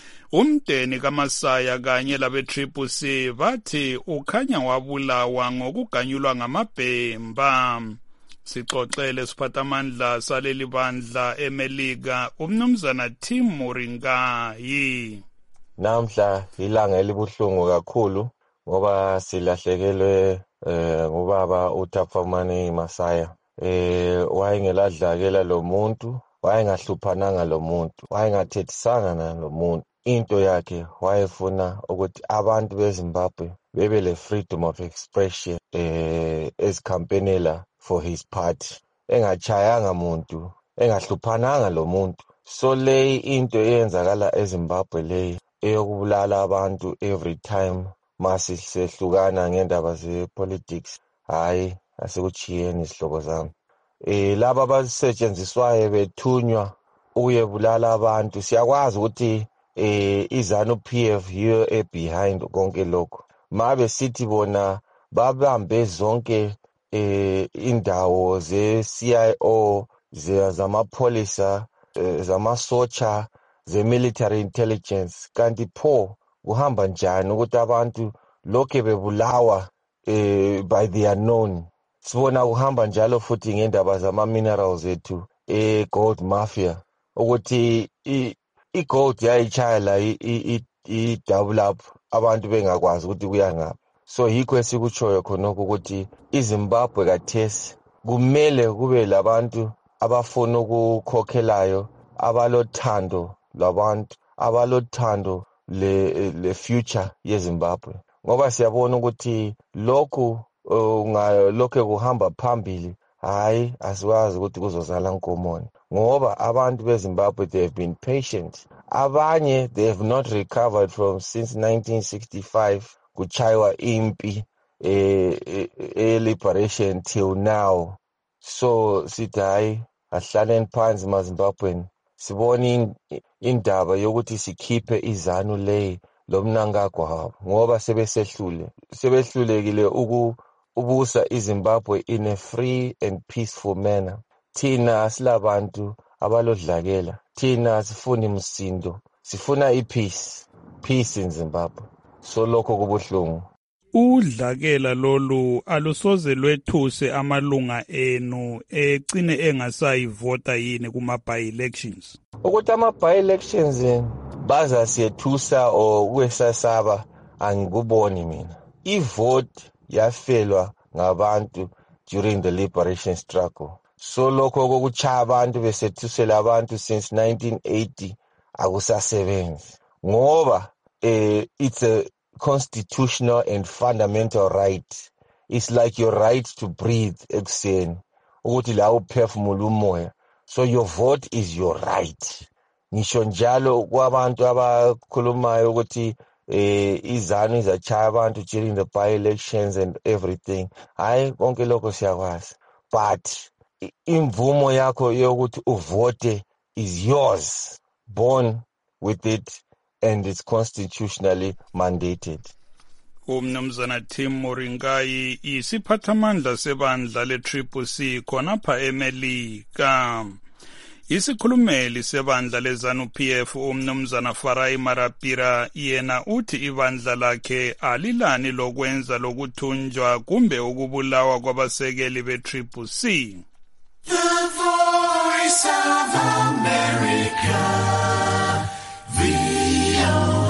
Umdeni kaMasaya kanye labe-Triple C bathi ukhanya wabulawa ngokuganyulwa ngamabhemba. Sixoxele siphathamandla saleli bandla eMelika umnumzana Tim Moringayi. Namhla ilanga elibuhlungu kakhulu ngoba silahlekelwe eh ngubaba uTapfumanei Masaya. Eh wayengeladlakela lo muntu, wayengahluphananga lo muntu, wayengathethisanga nalo muntu. Into yakhe wayefuna ukuthi abantu beZimbabwe bebe le freedom of expression eh ezikhampenela for his party. Engachayanga muntu, engahluphananga lo muntu. So le into eyenzakala eZimbabwe le eyokubulala abantu every time masi sehlukana ngendaba ze-politics, hayi asikuchiyeni isihlobo zami. Eh laba abasetshenziswayo bethunywa ukuyebulala abantu, siyakwazi ukuthi eh iZanu-P F yiyo ebehind konke lokho. Mabe sithi bona babambe zonke eh indawo ze-C I O, zamapolisa, zamasotsha, ze-military intelligence, kanti pho kuhamba njani ukuthi abantu lokho bebulawa eh by the unknown. Sibona kuhamba njalo futhi ngendaba zama-minerals ethu, eh gold mafia, ukuthi i-gold yayichaya la i-double up abantu bengakwazi ukuthi kuya ngaphi. So yikho esikutshoyo khonokho ukuthi iZimbabwe kathesi kumele kube labantu abafuna ukukhokhelayo, abalothando labantu, abalothando le le future yeZimbabwe, ngoba siyabona ukuthi lokhu ungalokho kuhamba phambili, hayi asiwazi ukuthi kuzozala nkomoni, ngoba abantu beZimbabwe they have been patient. Abanye they have not recovered from since nineteen sixty-five kuchaywa impi eh e liberation till now. So sithi hayi asihlaleni phansi maZimbabweni sibone indaba yokuthi sikhiphe iZanu le lomnangagwa, ngoba sebesehlule sebehlulekile ukubusa iZimbabwe in a free and peaceful manner. Thina silabantu abalodlakela, thina sifuna imsindo, sifuna ipeace, peace in Zimbabwe. So lokho kubuhlungu. udlakela lolu alusoze lwethuse amalunga enu egcine engasayivota yini kuma-by-elections? Ukuthi ama-by-elections bazasiyethusa or kwesasaba angikuboni mina. Ivote yafelwa ngabantu during the liberation struggle. So lokho kokuchaya abantu besethusela abantu since nineteen eighty akusasebenzi. Ngoba eh, it's a constitutional and fundamental right. It's like your right to breathe ekuseni ukuthi la uphefumula umoya. So your vote is your right. Ngisho njalo kwabantu abakhulumayo ukuthi eh izanu izachaya abantu during the by-elections and everything. Hayi konke lokho siyakwazi. But imvumo yakho yokuthi uvote is yours. Born with it and it's constitutionally mandated. Umnumzana Tim Moringai isiphathamandla sebandla le-Triple C khonapha eMelika. Isikhulumeli sebandla le-ZANU-P F umnumzana Farai Marapira yena uthi ibandla lakhe alilani lokwenza lokuthunjwa kumbe ukubulawa kwabasekeli be-Triple C. The Voice of America, V O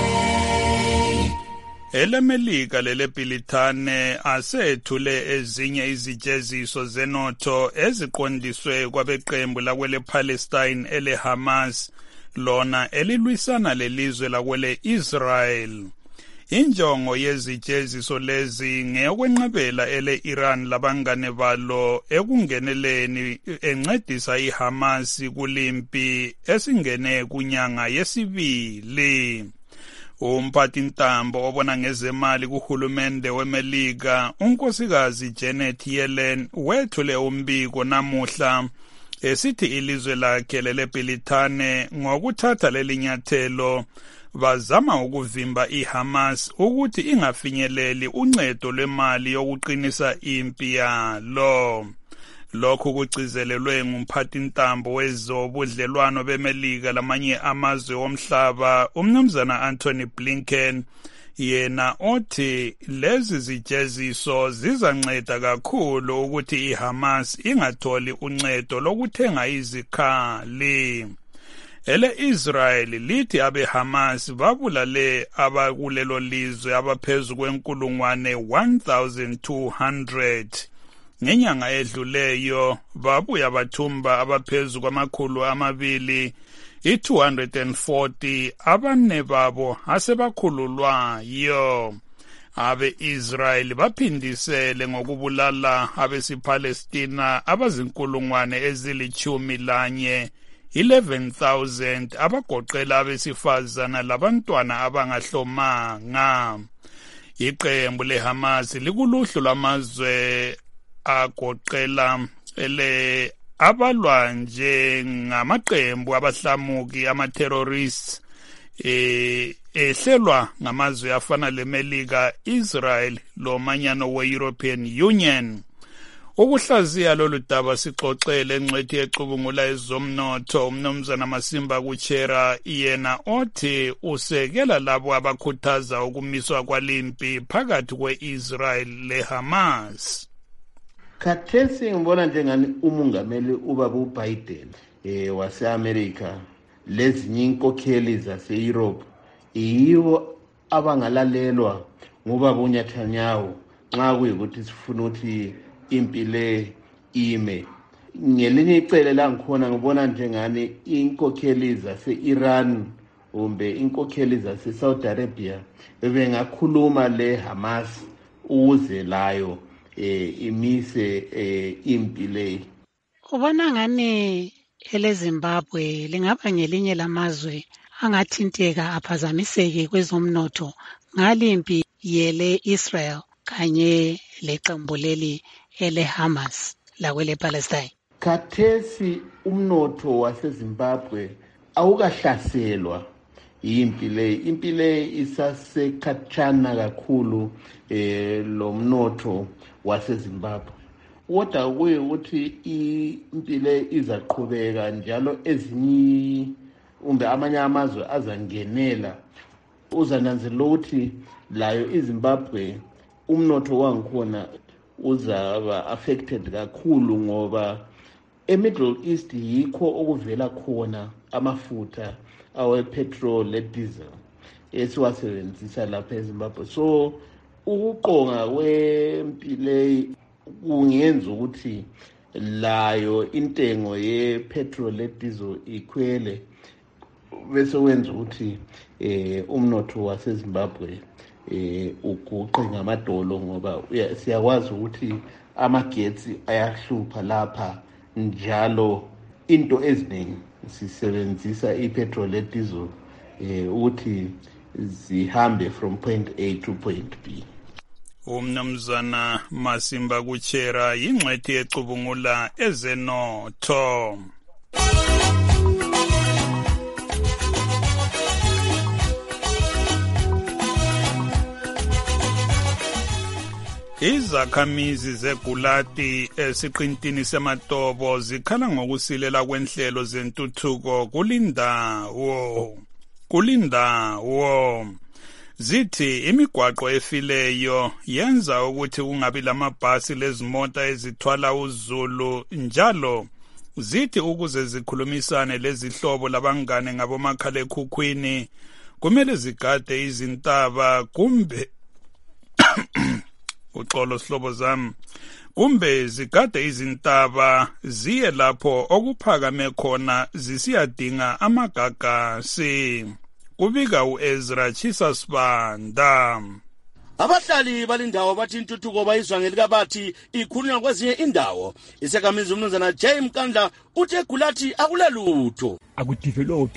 A. EleMelika lele Bhilithane asethule ezinye izijeziso zenotho eziqondiswe kwabeqembu lakwele Palestine ele Hamas lona elilwisana lelizwe lakwele Israel. Injongo yezijeziso lezi ngeyokwenqabela ele Iran labangane balo ekungeneleni encedisa iHamas kulimpi esingene kunyanga yesibili. Umphathintambo obona ngezemali kuhulumende weMelika unkosikazi Janet Yellen wethule umbiko namuhla esithi ilizwe lakhe lele Bhilithane ngokuthatha lelinyathelo bazama ukuvimba iHamas ukuthi ingafinyeleli uncedo lwemali yokuqinisa impi yalo. Lokhu kucizelelwe ngumphathintambo wezobudlelwano beMelika lamanye amazwe omhlaba umnumzana Anthony Blinken yena othi lezi zijeziso zizanceda kakhulu ukuthi iHamas ingatholi uncedo lokuthenga izikhali. Ele Israel lithi abe Hamas babulale abakulelo lizwe abaphezu kwenkulungwane one thousand two hundred. Ngenyanga edluleyo babuya bathumba abaphezu kwamakhulu amabili i-two hundred forty abane babo asebakhululwayo. Abe Israel baphindisele ngokubulala abesipalestina abazinkulungwane ezilichumi lanye eleven thousand abagoqela abesifazana labantwana abangahlomanga. Iqembu leHamas likuluhlu lwamazwe agoqela ele abalwa nje ngamaqembu abahlamuki ama-terrorists eh ehlelwa ngamazwe afana leMelika, Israel lomanyano we-European Union. Ukuhlaziya lolu daba sixoxele engcwethi ecubungula ezomnotho umnumzana Masimba Kuchera yena othi usekela labo abakhuthaza ukumiswa kwalimpi phakathi kwe-Israel leHamas. Khathesi ngibona njengani umongameli ubaba uBiden eh wase-America lezinye inkokheli zase-Europe yibo abangalalelwa ngubaba uNetanyahu nxa kuyikuthi sifuna ukuthi impi le ime. Ngelinye icele la ngikhona ngibona njengani inkokheli zase-Iran kumbe inkokheli zase-Saudi Arabia bebengakhuluma le Hamas ukuze layo eh imise eh impi le. Ubona ngani ele Zimbabwe lingaba ngelinye lamazwe angathinteka aphazamiseke kwezomnotho ngalimpi yele Israel kanye leqembu leli ele Hamas lakwele Palestine. Khathesi umnotho waseZimbabwe awukahlaselwa impi le. Impi le isasekhatshana kakhulu eh lo mnotho waseZimbabwe. Kodwa kuye ukuthi impi le izaqhubeka njalo ezinye umbe amanye amazwe azangenela uzananzela ukuthi layo iZimbabwe umnotho wangikhona uzaba affected kakhulu ngoba e-Middle East yikho okuvela khona amafutha awe-petrol le-diesel esiwasebenzisa lapha eZimbabwe. So ukuqonga kwempile kungenza ukuthi layo intengo ye-petrol le-diesel ikhwele, bese wenza ukuthi eh umnotho waseZimbabwe eh uguqe ngamadolo ngoba siyakwazi ukuthi amagetsi ayahlupha lapha njalo into eziningi sisebenzisa ipetrol le-diesel eh ukuthi zihambe from point A to point B. Umnumzana Masimba Kuchera yingxwethi ecubungula ezenotho. Izakhamizi zegulati esiqintini sematobo zikhala ngokusilela kwenhlelo zentuthuko kulindawo kulindawo zithi imigwaqo efileyo yenza ukuthi kungabi lamabhasi lezimota ezithwala uzulu njalo zithi ukuze zikhulumisane lezihlobo labangane ngabomakhalekhukhwini kumele zigade izintaba kumbe uxolo sihlobo zami kumbe zigade izintaba ziye lapho okuphakame khona zisiyadinga amagagasi. Kubika uEzra Chisasibanda. Abahlali balindawo bathi intuthuko bayizwa ngelikabathi ikhulunywa kwezinye indawo. Isekhamizi umnumzana J Mkandla uthe egulathi akulalutho akudevelop.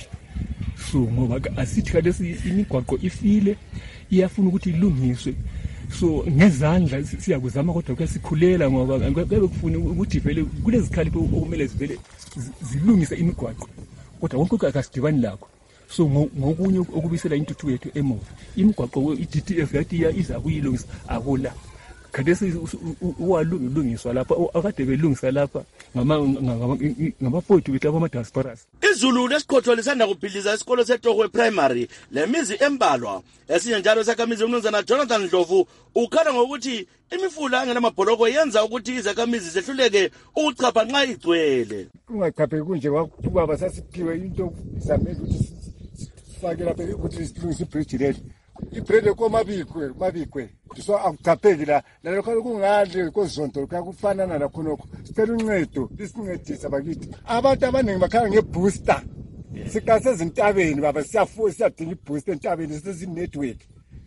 So ngoba asithi kalesi imigwaqo ifile iyafuna ukuthi ilungiswe. So ngezandla siyakuzama kodwa kuyasikhulela ngoba ngeke kufune ukuthi vele kulezikhalipho okumele zivele zilungise imigwaqo kodwa wonke akasidibani lakho. So ngokunye okubisela intuthuko yethu emuva imigwaqo i-D T F yathi iza kuyilungisa akula kadesi uwalungiswa lapha akade belungisa lapha ngama ngamaphoti wethu abama-diasporas. Izulu lesikhotho lisanda kubhidliza isikolo seTohwe Primary lemizi embalwa esinye njalo izakhamizi umnumzana Jonathan Ndlovu ukhala ngokuthi imifula angenamabholoko yenza ukuthi izakhamizi zehluleke ukuchapha nxa igcwele. Ungachaphe kunje kwakubaba sasiphiwe into izamele ukuthi sifake lapha ukuthi silungise ibridge leli ibridge komabikwe mabikwe so akuchapheki la lalokho kungale kozonto kuyakufanana la khonokho sicela uncedo lisincedisa bakithi abantu abaningi bakhala ngebooster sikase ezintabeni baba siyafuza siyadinga ibooster entabeni sezinetwork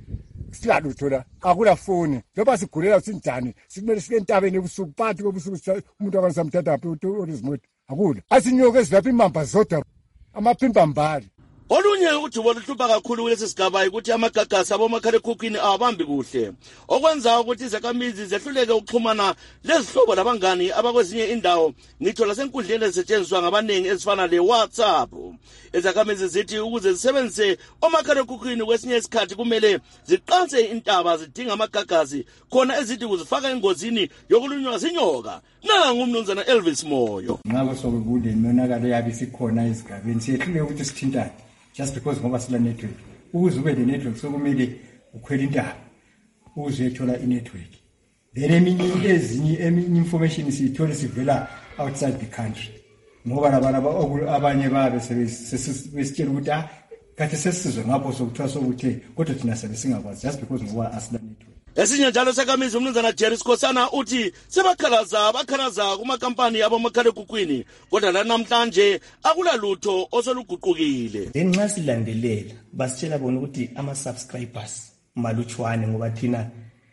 siyalutho la akula foni njengoba sigulela sinjani sikumele sike entabeni ebusuku phansi kobusuku umuntu akasamthatha aphi olizimoto akula asinyoke ezilapha imamba zodwa amaphimba mbali. Olunye udubo luhlupha kakhulu kulesi sigaba ukuthi amagagasi abomakhalekhukhwini awabambi kuhle okwenza ukuthi izakhamizi zehluleke ukuxhumana lezihlobo labangani abakwezinye indawo ngitho lasenkundleni ezisetshenziswa ngabaningi ezifana le-WhatsApp. Izakhamizi zithi ukuze zisebenzise omakhalekhukhwini kwesinye isikhathi kumele ziqanse intaba zidinga amagagasi khona ezithi kuzifaka engozini yokulunywa zinyoka. Nangu umnumzana Elvis Moyo. Ngakho sokubude imonakalo yabe sikhona ezigabeni siyehluleke ukuthi sithintane just because ngoba sila network ukuze ube le-network sokumele ukhwela intaba ukuze uyethola i-network then eminye ezinye eminye information siyithole sivela outside the country ngoba labantu abanye babe sebesitshela ukuthi ah kathi sesizwe ngapho sokuthiwa sokuthe kodwa thina sebe singakwazi just because ngoba asila network. Esinye njalo sekhamizi umnumzana Jerry Skosana uthi sebakhalaza bakhalaza kumakampani abomakhalekhukhwini kodwa la namhlanje akulalutho osoluguqukile. Ngenxa silandelela basitshela bona ukuthi ama subscribers malutshwane ngoba thina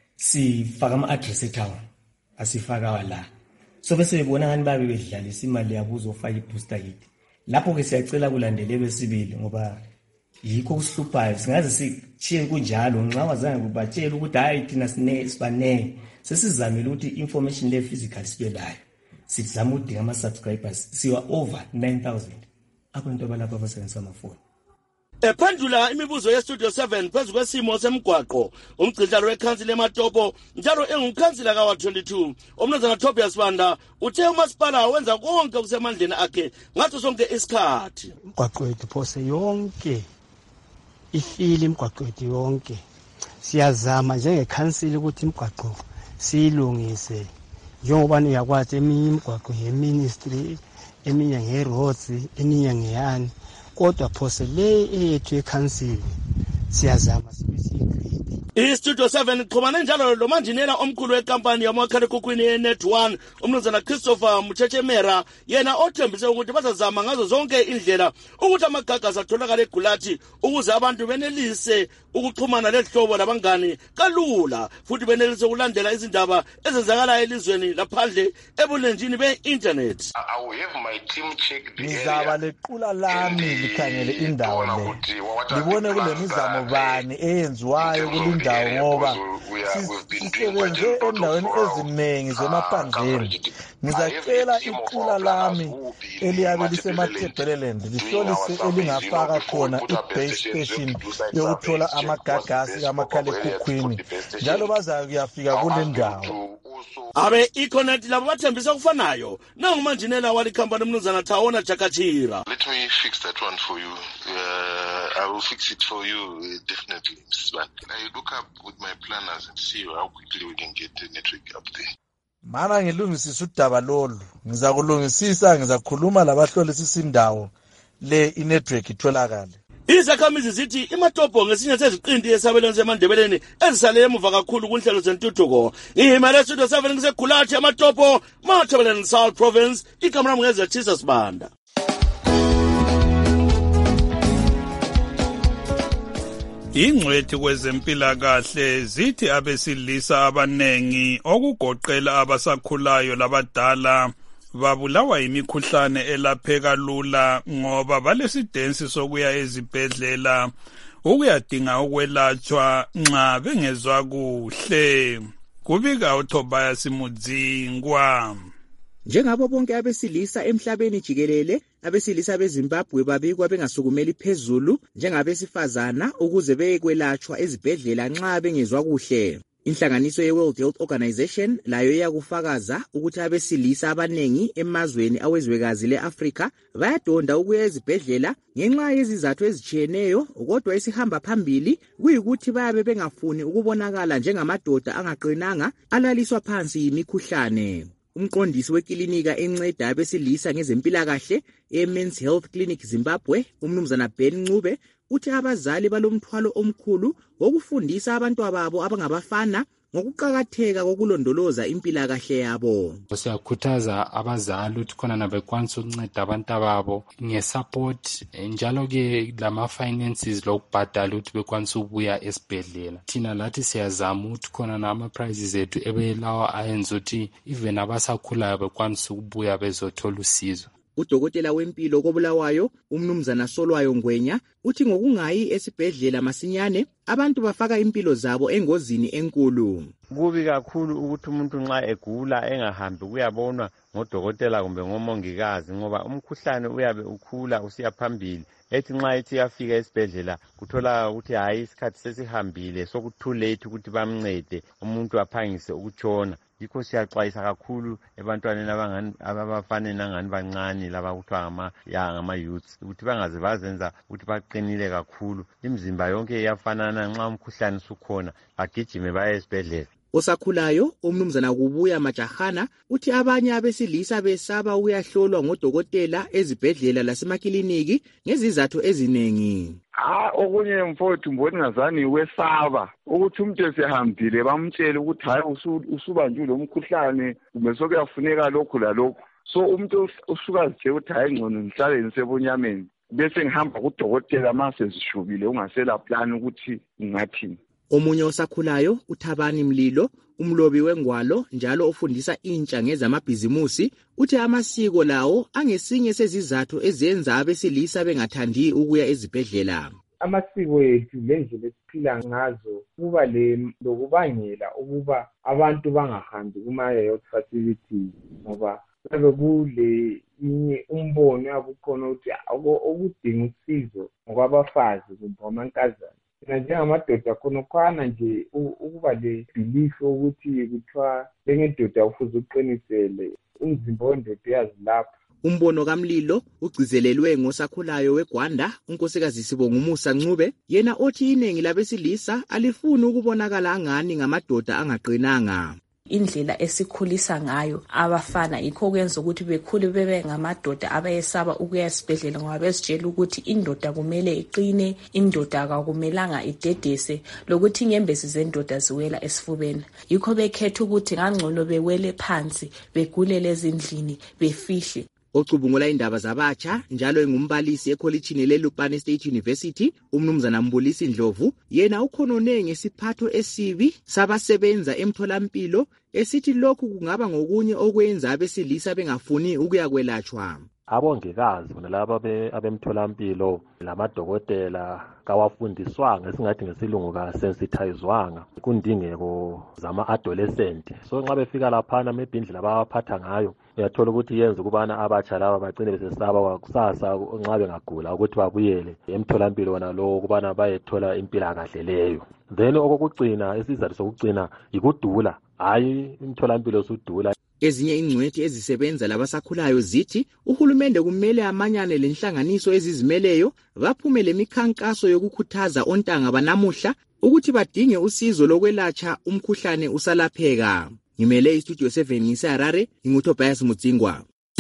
sifaka ama address etown asifaka la so bese bebona ngani babe bedlalisa imali yabo uzofaka ibooster kit lapho ke siyacela kulandelelwe sibili ngoba yikho kusihluphayo singaze sichiye kunjalo nxa wazange kubatshela ukuthi hayi thina sine sibane sesizamile ukuthi information le physical sibelayo sizama udinga ama subscribers siwa over nine thousand abantu abalapha abasebenzisa amafoni. Ephendula imibuzo ye-Studio seven phezu kwesimo semgwaqo umgcinhlalo wekhansila eMatopo njalo engumkhansila kawa twenty-two umnumzana Tobias Banda uthe umasipala wenza konke okusemandleni akhe ngathi sonke isikhathi. Umgwaqo wethu phose yonke ifile imigwaqo yethu yonke siyazama njengekhansili ukuthi imigwaqo siyilungise njengoba niyakwazi eminye imigwaqo ngeministry eminye ngeroads eminye ngeyani kodwa phose le eyethu ekhansili siyazama sibe siyigrade. iStudio seven xhumana njalo lo manjinela omkhulu wekampani yamakhalekhukhwini yeNet one umnumzana Christopher Mutshechemera yena othembise ukuthi bazazama ngazo zonke indlela ukuthi amagagasi atholakala eGulathi ukuze abantu benelise ukuxhumana lehlobo labangani kalula futhi benelise ukulandela izindaba ezenzakala elizweni laphandle ebulenjini be-internet. Ngizaba lequla lami likhangele indawo le libone kule mizamo bani eyenziwayo kulindawo ngoba sisebenze endaweni eziningi zemaphandleni. Ngizacela iqula lami eliyabe lisemaThebeleland lihlolise elingafaka khona i-base station yokuthola amagagasi kamakhalekhukhwini njalo bazakuyafika kule ndawo. Abe Econet labo bathembisa ukufanayo nangumanjinela wali company umnumzana Thawona Jakachira. Let me fix that one for you. Uh, I will fix it for you uh, definitely, Missus Band. I look up with my planners and see how quickly we can get the network up there. Mana ngilungisisa udaba lolu ngizakulungisisa ngizakhuluma labahlolisisa indawo le inetwork itholakala. Izakhamizi zithi iMatopo ngesinye seziqindi esabelweni seMandebeleni ezisale emuva kakhulu kunhlelo zentuthuko. Ihimele Studio seven ngiseGulathi eMatopo, Matabeleland South Province, igama lami ngezethisa Sibanda. Ingcwethi kwezempilakahle zithi abesilisa abanengi okugoqela abasakhulayo labadala babulawa imikhuhlane elapheka lula ngoba balesidensi sokuya ezibhedlela ukuyadinga ukwelatshwa nxa bengezwa kuhle. Kubika uTobias Mudzingwa. Njengabo bonke abesilisa emhlabeni jikelele, abesilisa beZimbabwe babikwa bengasukumeli phezulu njengabesifazana ukuze beyekwelatshwa ezibhedlela nxa bengezwa kuhle. Inhlanganiso ye-World Health Organization layo iyakufakaza ukuthi abesilisa abanengi emazweni awezwekazi le-Afrika bayadonda ukuya ezibhedlela ngenxa yezizathu ezitshiyeneyo, kodwa esihamba phambili kuyikuthi bayabe bengafuni ukubonakala njengamadoda angaqinanga alaliswa phansi yimikhuhlane. Umqondisi wekilinika enceda abesilisa ngezempilakahle e-Men's Health Clinic Zimbabwe, umnumzana Ben Ncube, uthi abazali balomthwalo omkhulu wokufundisa abantwababo abangabafana ngokuqakatheka kokulondoloza impilakahle yabo. Siyakhuthaza abazali ukuthi khona nabekwanisa ukunceda abantababo ngesupport njalo ke lama finances lokubhadala ukuthi bekwanisa ukubuya esibhedlela. Thina lathi siyazama ukuthi khona nama prizes ethu ebelawa ayenza ukuthi even abasakhulayo bekwanisa ukubuya bezothola usizo. Udokotela wempilo koBulawayo, umnumzana Solwayo Ngwenya, uthi ngokungayi esibhedlela masinyane abantu bafaka impilo zabo engozini enkulu. Kubi kakhulu ukuthi umuntu nxa egula engahambi kuyabonwa ngodokotela kumbe ngomongikazi ngoba umkhuhlane uyabe ukhula usiya phambili. Ethi nxa ethi yafika esibhedlela kuthola ukuthi hayi isikhathi sesihambile so too late ukuthi bamncede umuntu aphangise ukutshona. Yikho siyaxwayisa kakhulu ebantwaneni abangani abafane nangani bancane laba kuthiwa ngama ngama youths ukuthi bangaze bazenza ukuthi baqinile kakhulu. Imizimba yonke iyafanana nxa umkhuhlane usukhona bagijime baye esibhedlela. Osakhulayo umnumzana Kubuya Majahana uthi abanye abesilisa besaba ukuyahlolwa ngodokotela ezibhedlela lasemakliniki ngezizathu ezinengi. Ah okunye mfowethu mboni ngazani wesaba ukuthi umuntu esehambile bamtshela ukuthi hayi usubanjwe lo mkhuhlane kumbe sokuyafuneka lokhu lalokhu. So umuntu usuka nje ukuthi hayi ngcono ngihlale nisebonyameni bese ngihamba kudokotela mase zishubile ungasela plan ukuthi ngathini. Omunye osakhulayo uThabani Mlilo, umlobi wengwalo njalo ofundisa intsha ngezamabhizimusi, uthi amasiko lawo angesinye sezizathu ezenza abesilisa bengathandi ukuya ezibhedlela. Amasiko ethu lendlela esiphila ngazo kuba le lokubangela ukuba abantu bangahambi kuma health facilities ngoba bebe kule inye umbono yabukhona ukuthi okudinga usizo ngokwabafazi kumbe amankazana. Njengamadoda khona khona nje ukuba le belief ukuthi kuthiwa njengedoda ufuze uqinisele umzimba wendoda uyazilapha. Umbono kaMlilo ugcizelelwe ngosakhulayo weGwanda unkosikazi Sibonga Umusa Ncube, yena othi iningi labesilisa alifuni ukubonakala angani ngamadoda angaqinanga. Indlela esikhulisa ngayo abafana yikho kwenza ukuthi bekhule bebe ngamadoda abayesaba ukuya esibhedlela ngoba besitshela ukuthi indoda kumele iqine, indoda akumelanga idedese, lokuthi inyembezi zendoda ziwela esifubeni. Yikho bekhetha ukuthi ngangcono bewele phansi, begulele ezindlini, befihle. Ocubungula indaba zabatsha njalo engumbalisi ekholejini leLupane State University, umnumzana Mbulisi Ndlovu, yena ukhonone ngesiphatho esibi sabasebenza emtholampilo, esithi lokhu kungaba ngokunye okwenza abesilisa bengafuni ukuyakwelatshwa. Abongikazi nalabo abemtholampilo lamadokotela kawafundiswanga, esingathi ngesilungu ka sensitizwanga kundingeko zama adolescent. So nxa befika laphana maybe indlela abaphatha ngayo uyathola ukuthi yenza ukubana abatsha laba bagcine besesaba kusasa nxa bengagula ukuthi babuyele emtholampilo wona lo ukubana bayethola impilakahle leyo. Then okokugcina isizathu sokugcina ikudula, hayi imtholampilo sudula. Ezinye ingcwethi ezisebenza labasakhulayo zithi uhulumende kumele amanyane lenhlanganiso ezizimeleyo baphume lemikhankaso yokukhuthaza ontanga banamuhla ukuthi badinge usizo lokwelatsha umkhuhlane usalapheka. Ngimele istudio seven ngiseHarare, nginguthobias Mutsingwa.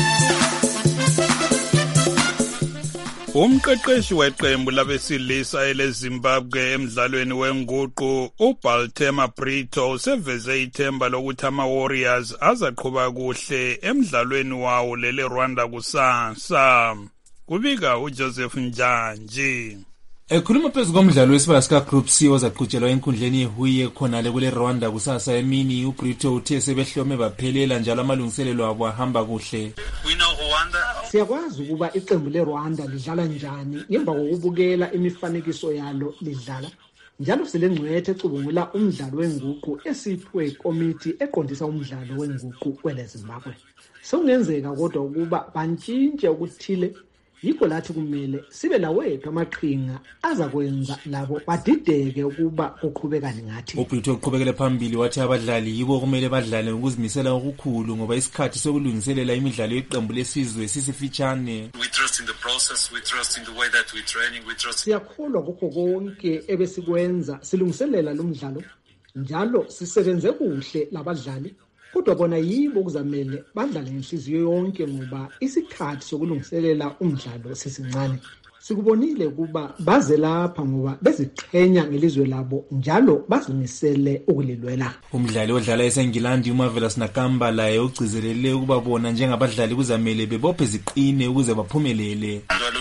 Umqeqeshi weqembu labesilisa eleZimbabwe emdlalweni wenguqu uBaltema Brito useveze ithemba lokuthi ama-Warriors azaqhuba kuhle emdlalweni wawo lele Rwanda kusasa. Kubika uJoseph Njanji. Ekhuluma phezu komdlalo wesibala sika Group C ozaqhutshelwa enkundleni yeHuye khonale kule Rwanda kusasa emini, uBrito uthe sebehlome baphelela njalo amalungiselelo abo ahamba kuhle. Siyakwazi ukuba iqembu leRwanda lidlala njani ngemva kokubukela imifanekiso yalo lidlala. Njalo silengcwethe ecubungula umdlalo wenguqu esiphiwe ikomiti eqondisa umdlalo wenguqu kweleZimbabwe. Sekungenzeka kodwa ukuba bantshintshe ukuthile, yikho lathi kumele sibe lawethu amaqhinga azakwenza labo badideke ukuba kuqhubekani ngathi. uBrito uqhubekele phambili wathi abadlali yibo kumele badlale ngokuzimisela okukhulu ngoba isikhathi sokulungiselela imidlalo yeqembu lesizwe sisifitshane. We trust in the process, we trust in the way that we training, we trust. Siyakholwa kukho konke ebesikwenza silungiselela lo mdlalo, njalo sisebenze kuhle labadlali. Kodwa bona yibo kuzamele badlale ngenhliziyo yonke ngoba isikhathi sokulungiselela umdlalo sisincane. Sikubonile kuba baze lapha ngoba beziqhenya ngelizwe labo njalo bazimisele ukulilwela. Umdlali odlala eseNgilandi uMarvelous Nakamba laye ugcizelele ukuba bona njengabadlali kuzamele bebophe ziqine ukuze baphumelele.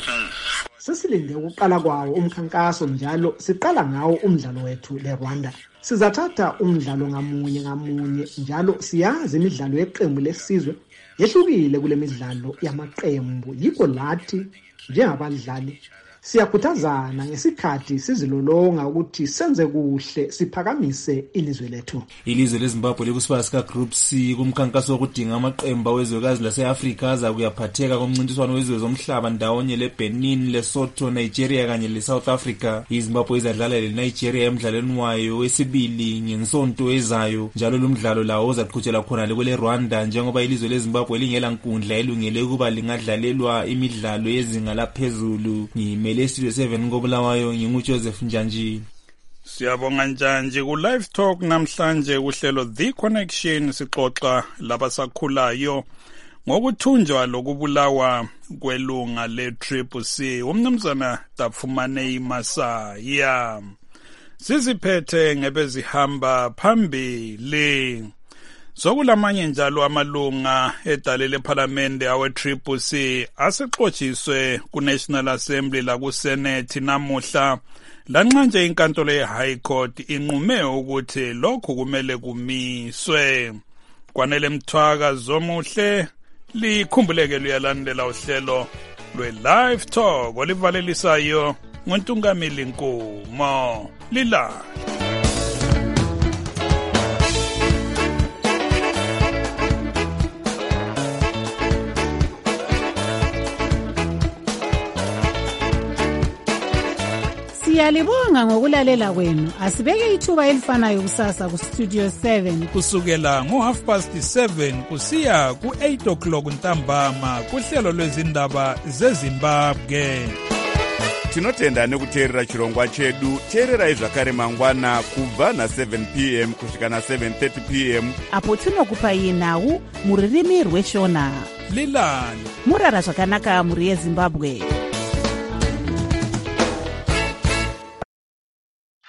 Sesilinde ukuqala kwawo umkhankaso njalo siqala ngawo umdlalo wethu leRwanda. Sizathatha umdlalo ngamunye ngamunye njalo siyazi imidlalo yeqembu lesizwe yehlukile kule midlalo yamaqembu. Yikho lathi njengabadlali siyakhuthazana ngesikhathi sizilolonga ukuthi senze kuhle siphakamise ilizwe lethu. Ilizwe leZimbabwe likusibala sika Group C kumkhankaso wokudinga amaqembu awezwekazi laseAfrika aza kuyaphatheka komncintiswano wezwe zomhlaba ndawonye leBenin, Lesotho, Nigeria kanye leSouth Africa. iZimbabwe izadlala leNigeria emdlalweni wayo wesibili ngensonto ezayo, njalo lo mdlalo lawo uzaqhutshela khona lekule Rwanda njengoba ilizwe leZimbabwe lingela nkundla elungele ukuba lingadlalelwa imidlalo yezinga laphezulu. Ngime Studio seven ngobulawayo nginguJoseph Njanji. Siyabonga Njanji ku live talk namhlanje kuhlelo The Connection sixoxa labasakhulayo ngokuthunjwa lokubulawa kwelunga le Triple C umnumzana Tapfumane Masaya. Siziphethe ngebezihamba phambili. Sokulamanye njalo amalunga edalele parliamente awe Triple C asexotshiswe ku National Assembly la ku Senate namuhla, lanxa nje inkantolo ye High Court inqume ukuthi lokhu kumele kumiswe. Kwanele Mthwaka Zomuhle likhumbuleke luyalandela uhlelo lwe live talk olivalelisayo ngoNtungamili Nkumo lila. Siyalibonga ngokulalela kwenu. Asibeke ithuba elifanayo kusasa ku Studio seven kusukela ngo half past seven kusiya ku eight o'clock ntambama kuhlelo lwezindaba zeZimbabwe. Tinotenda nekuteerera chirongwa chedu. Teererai zvakare mangwana kubva na seven p m kusvika na seven thirty p m apo tinokupai nhau muririmi rweshona. Lilani murara zvakanaka muri yeZimbabwe.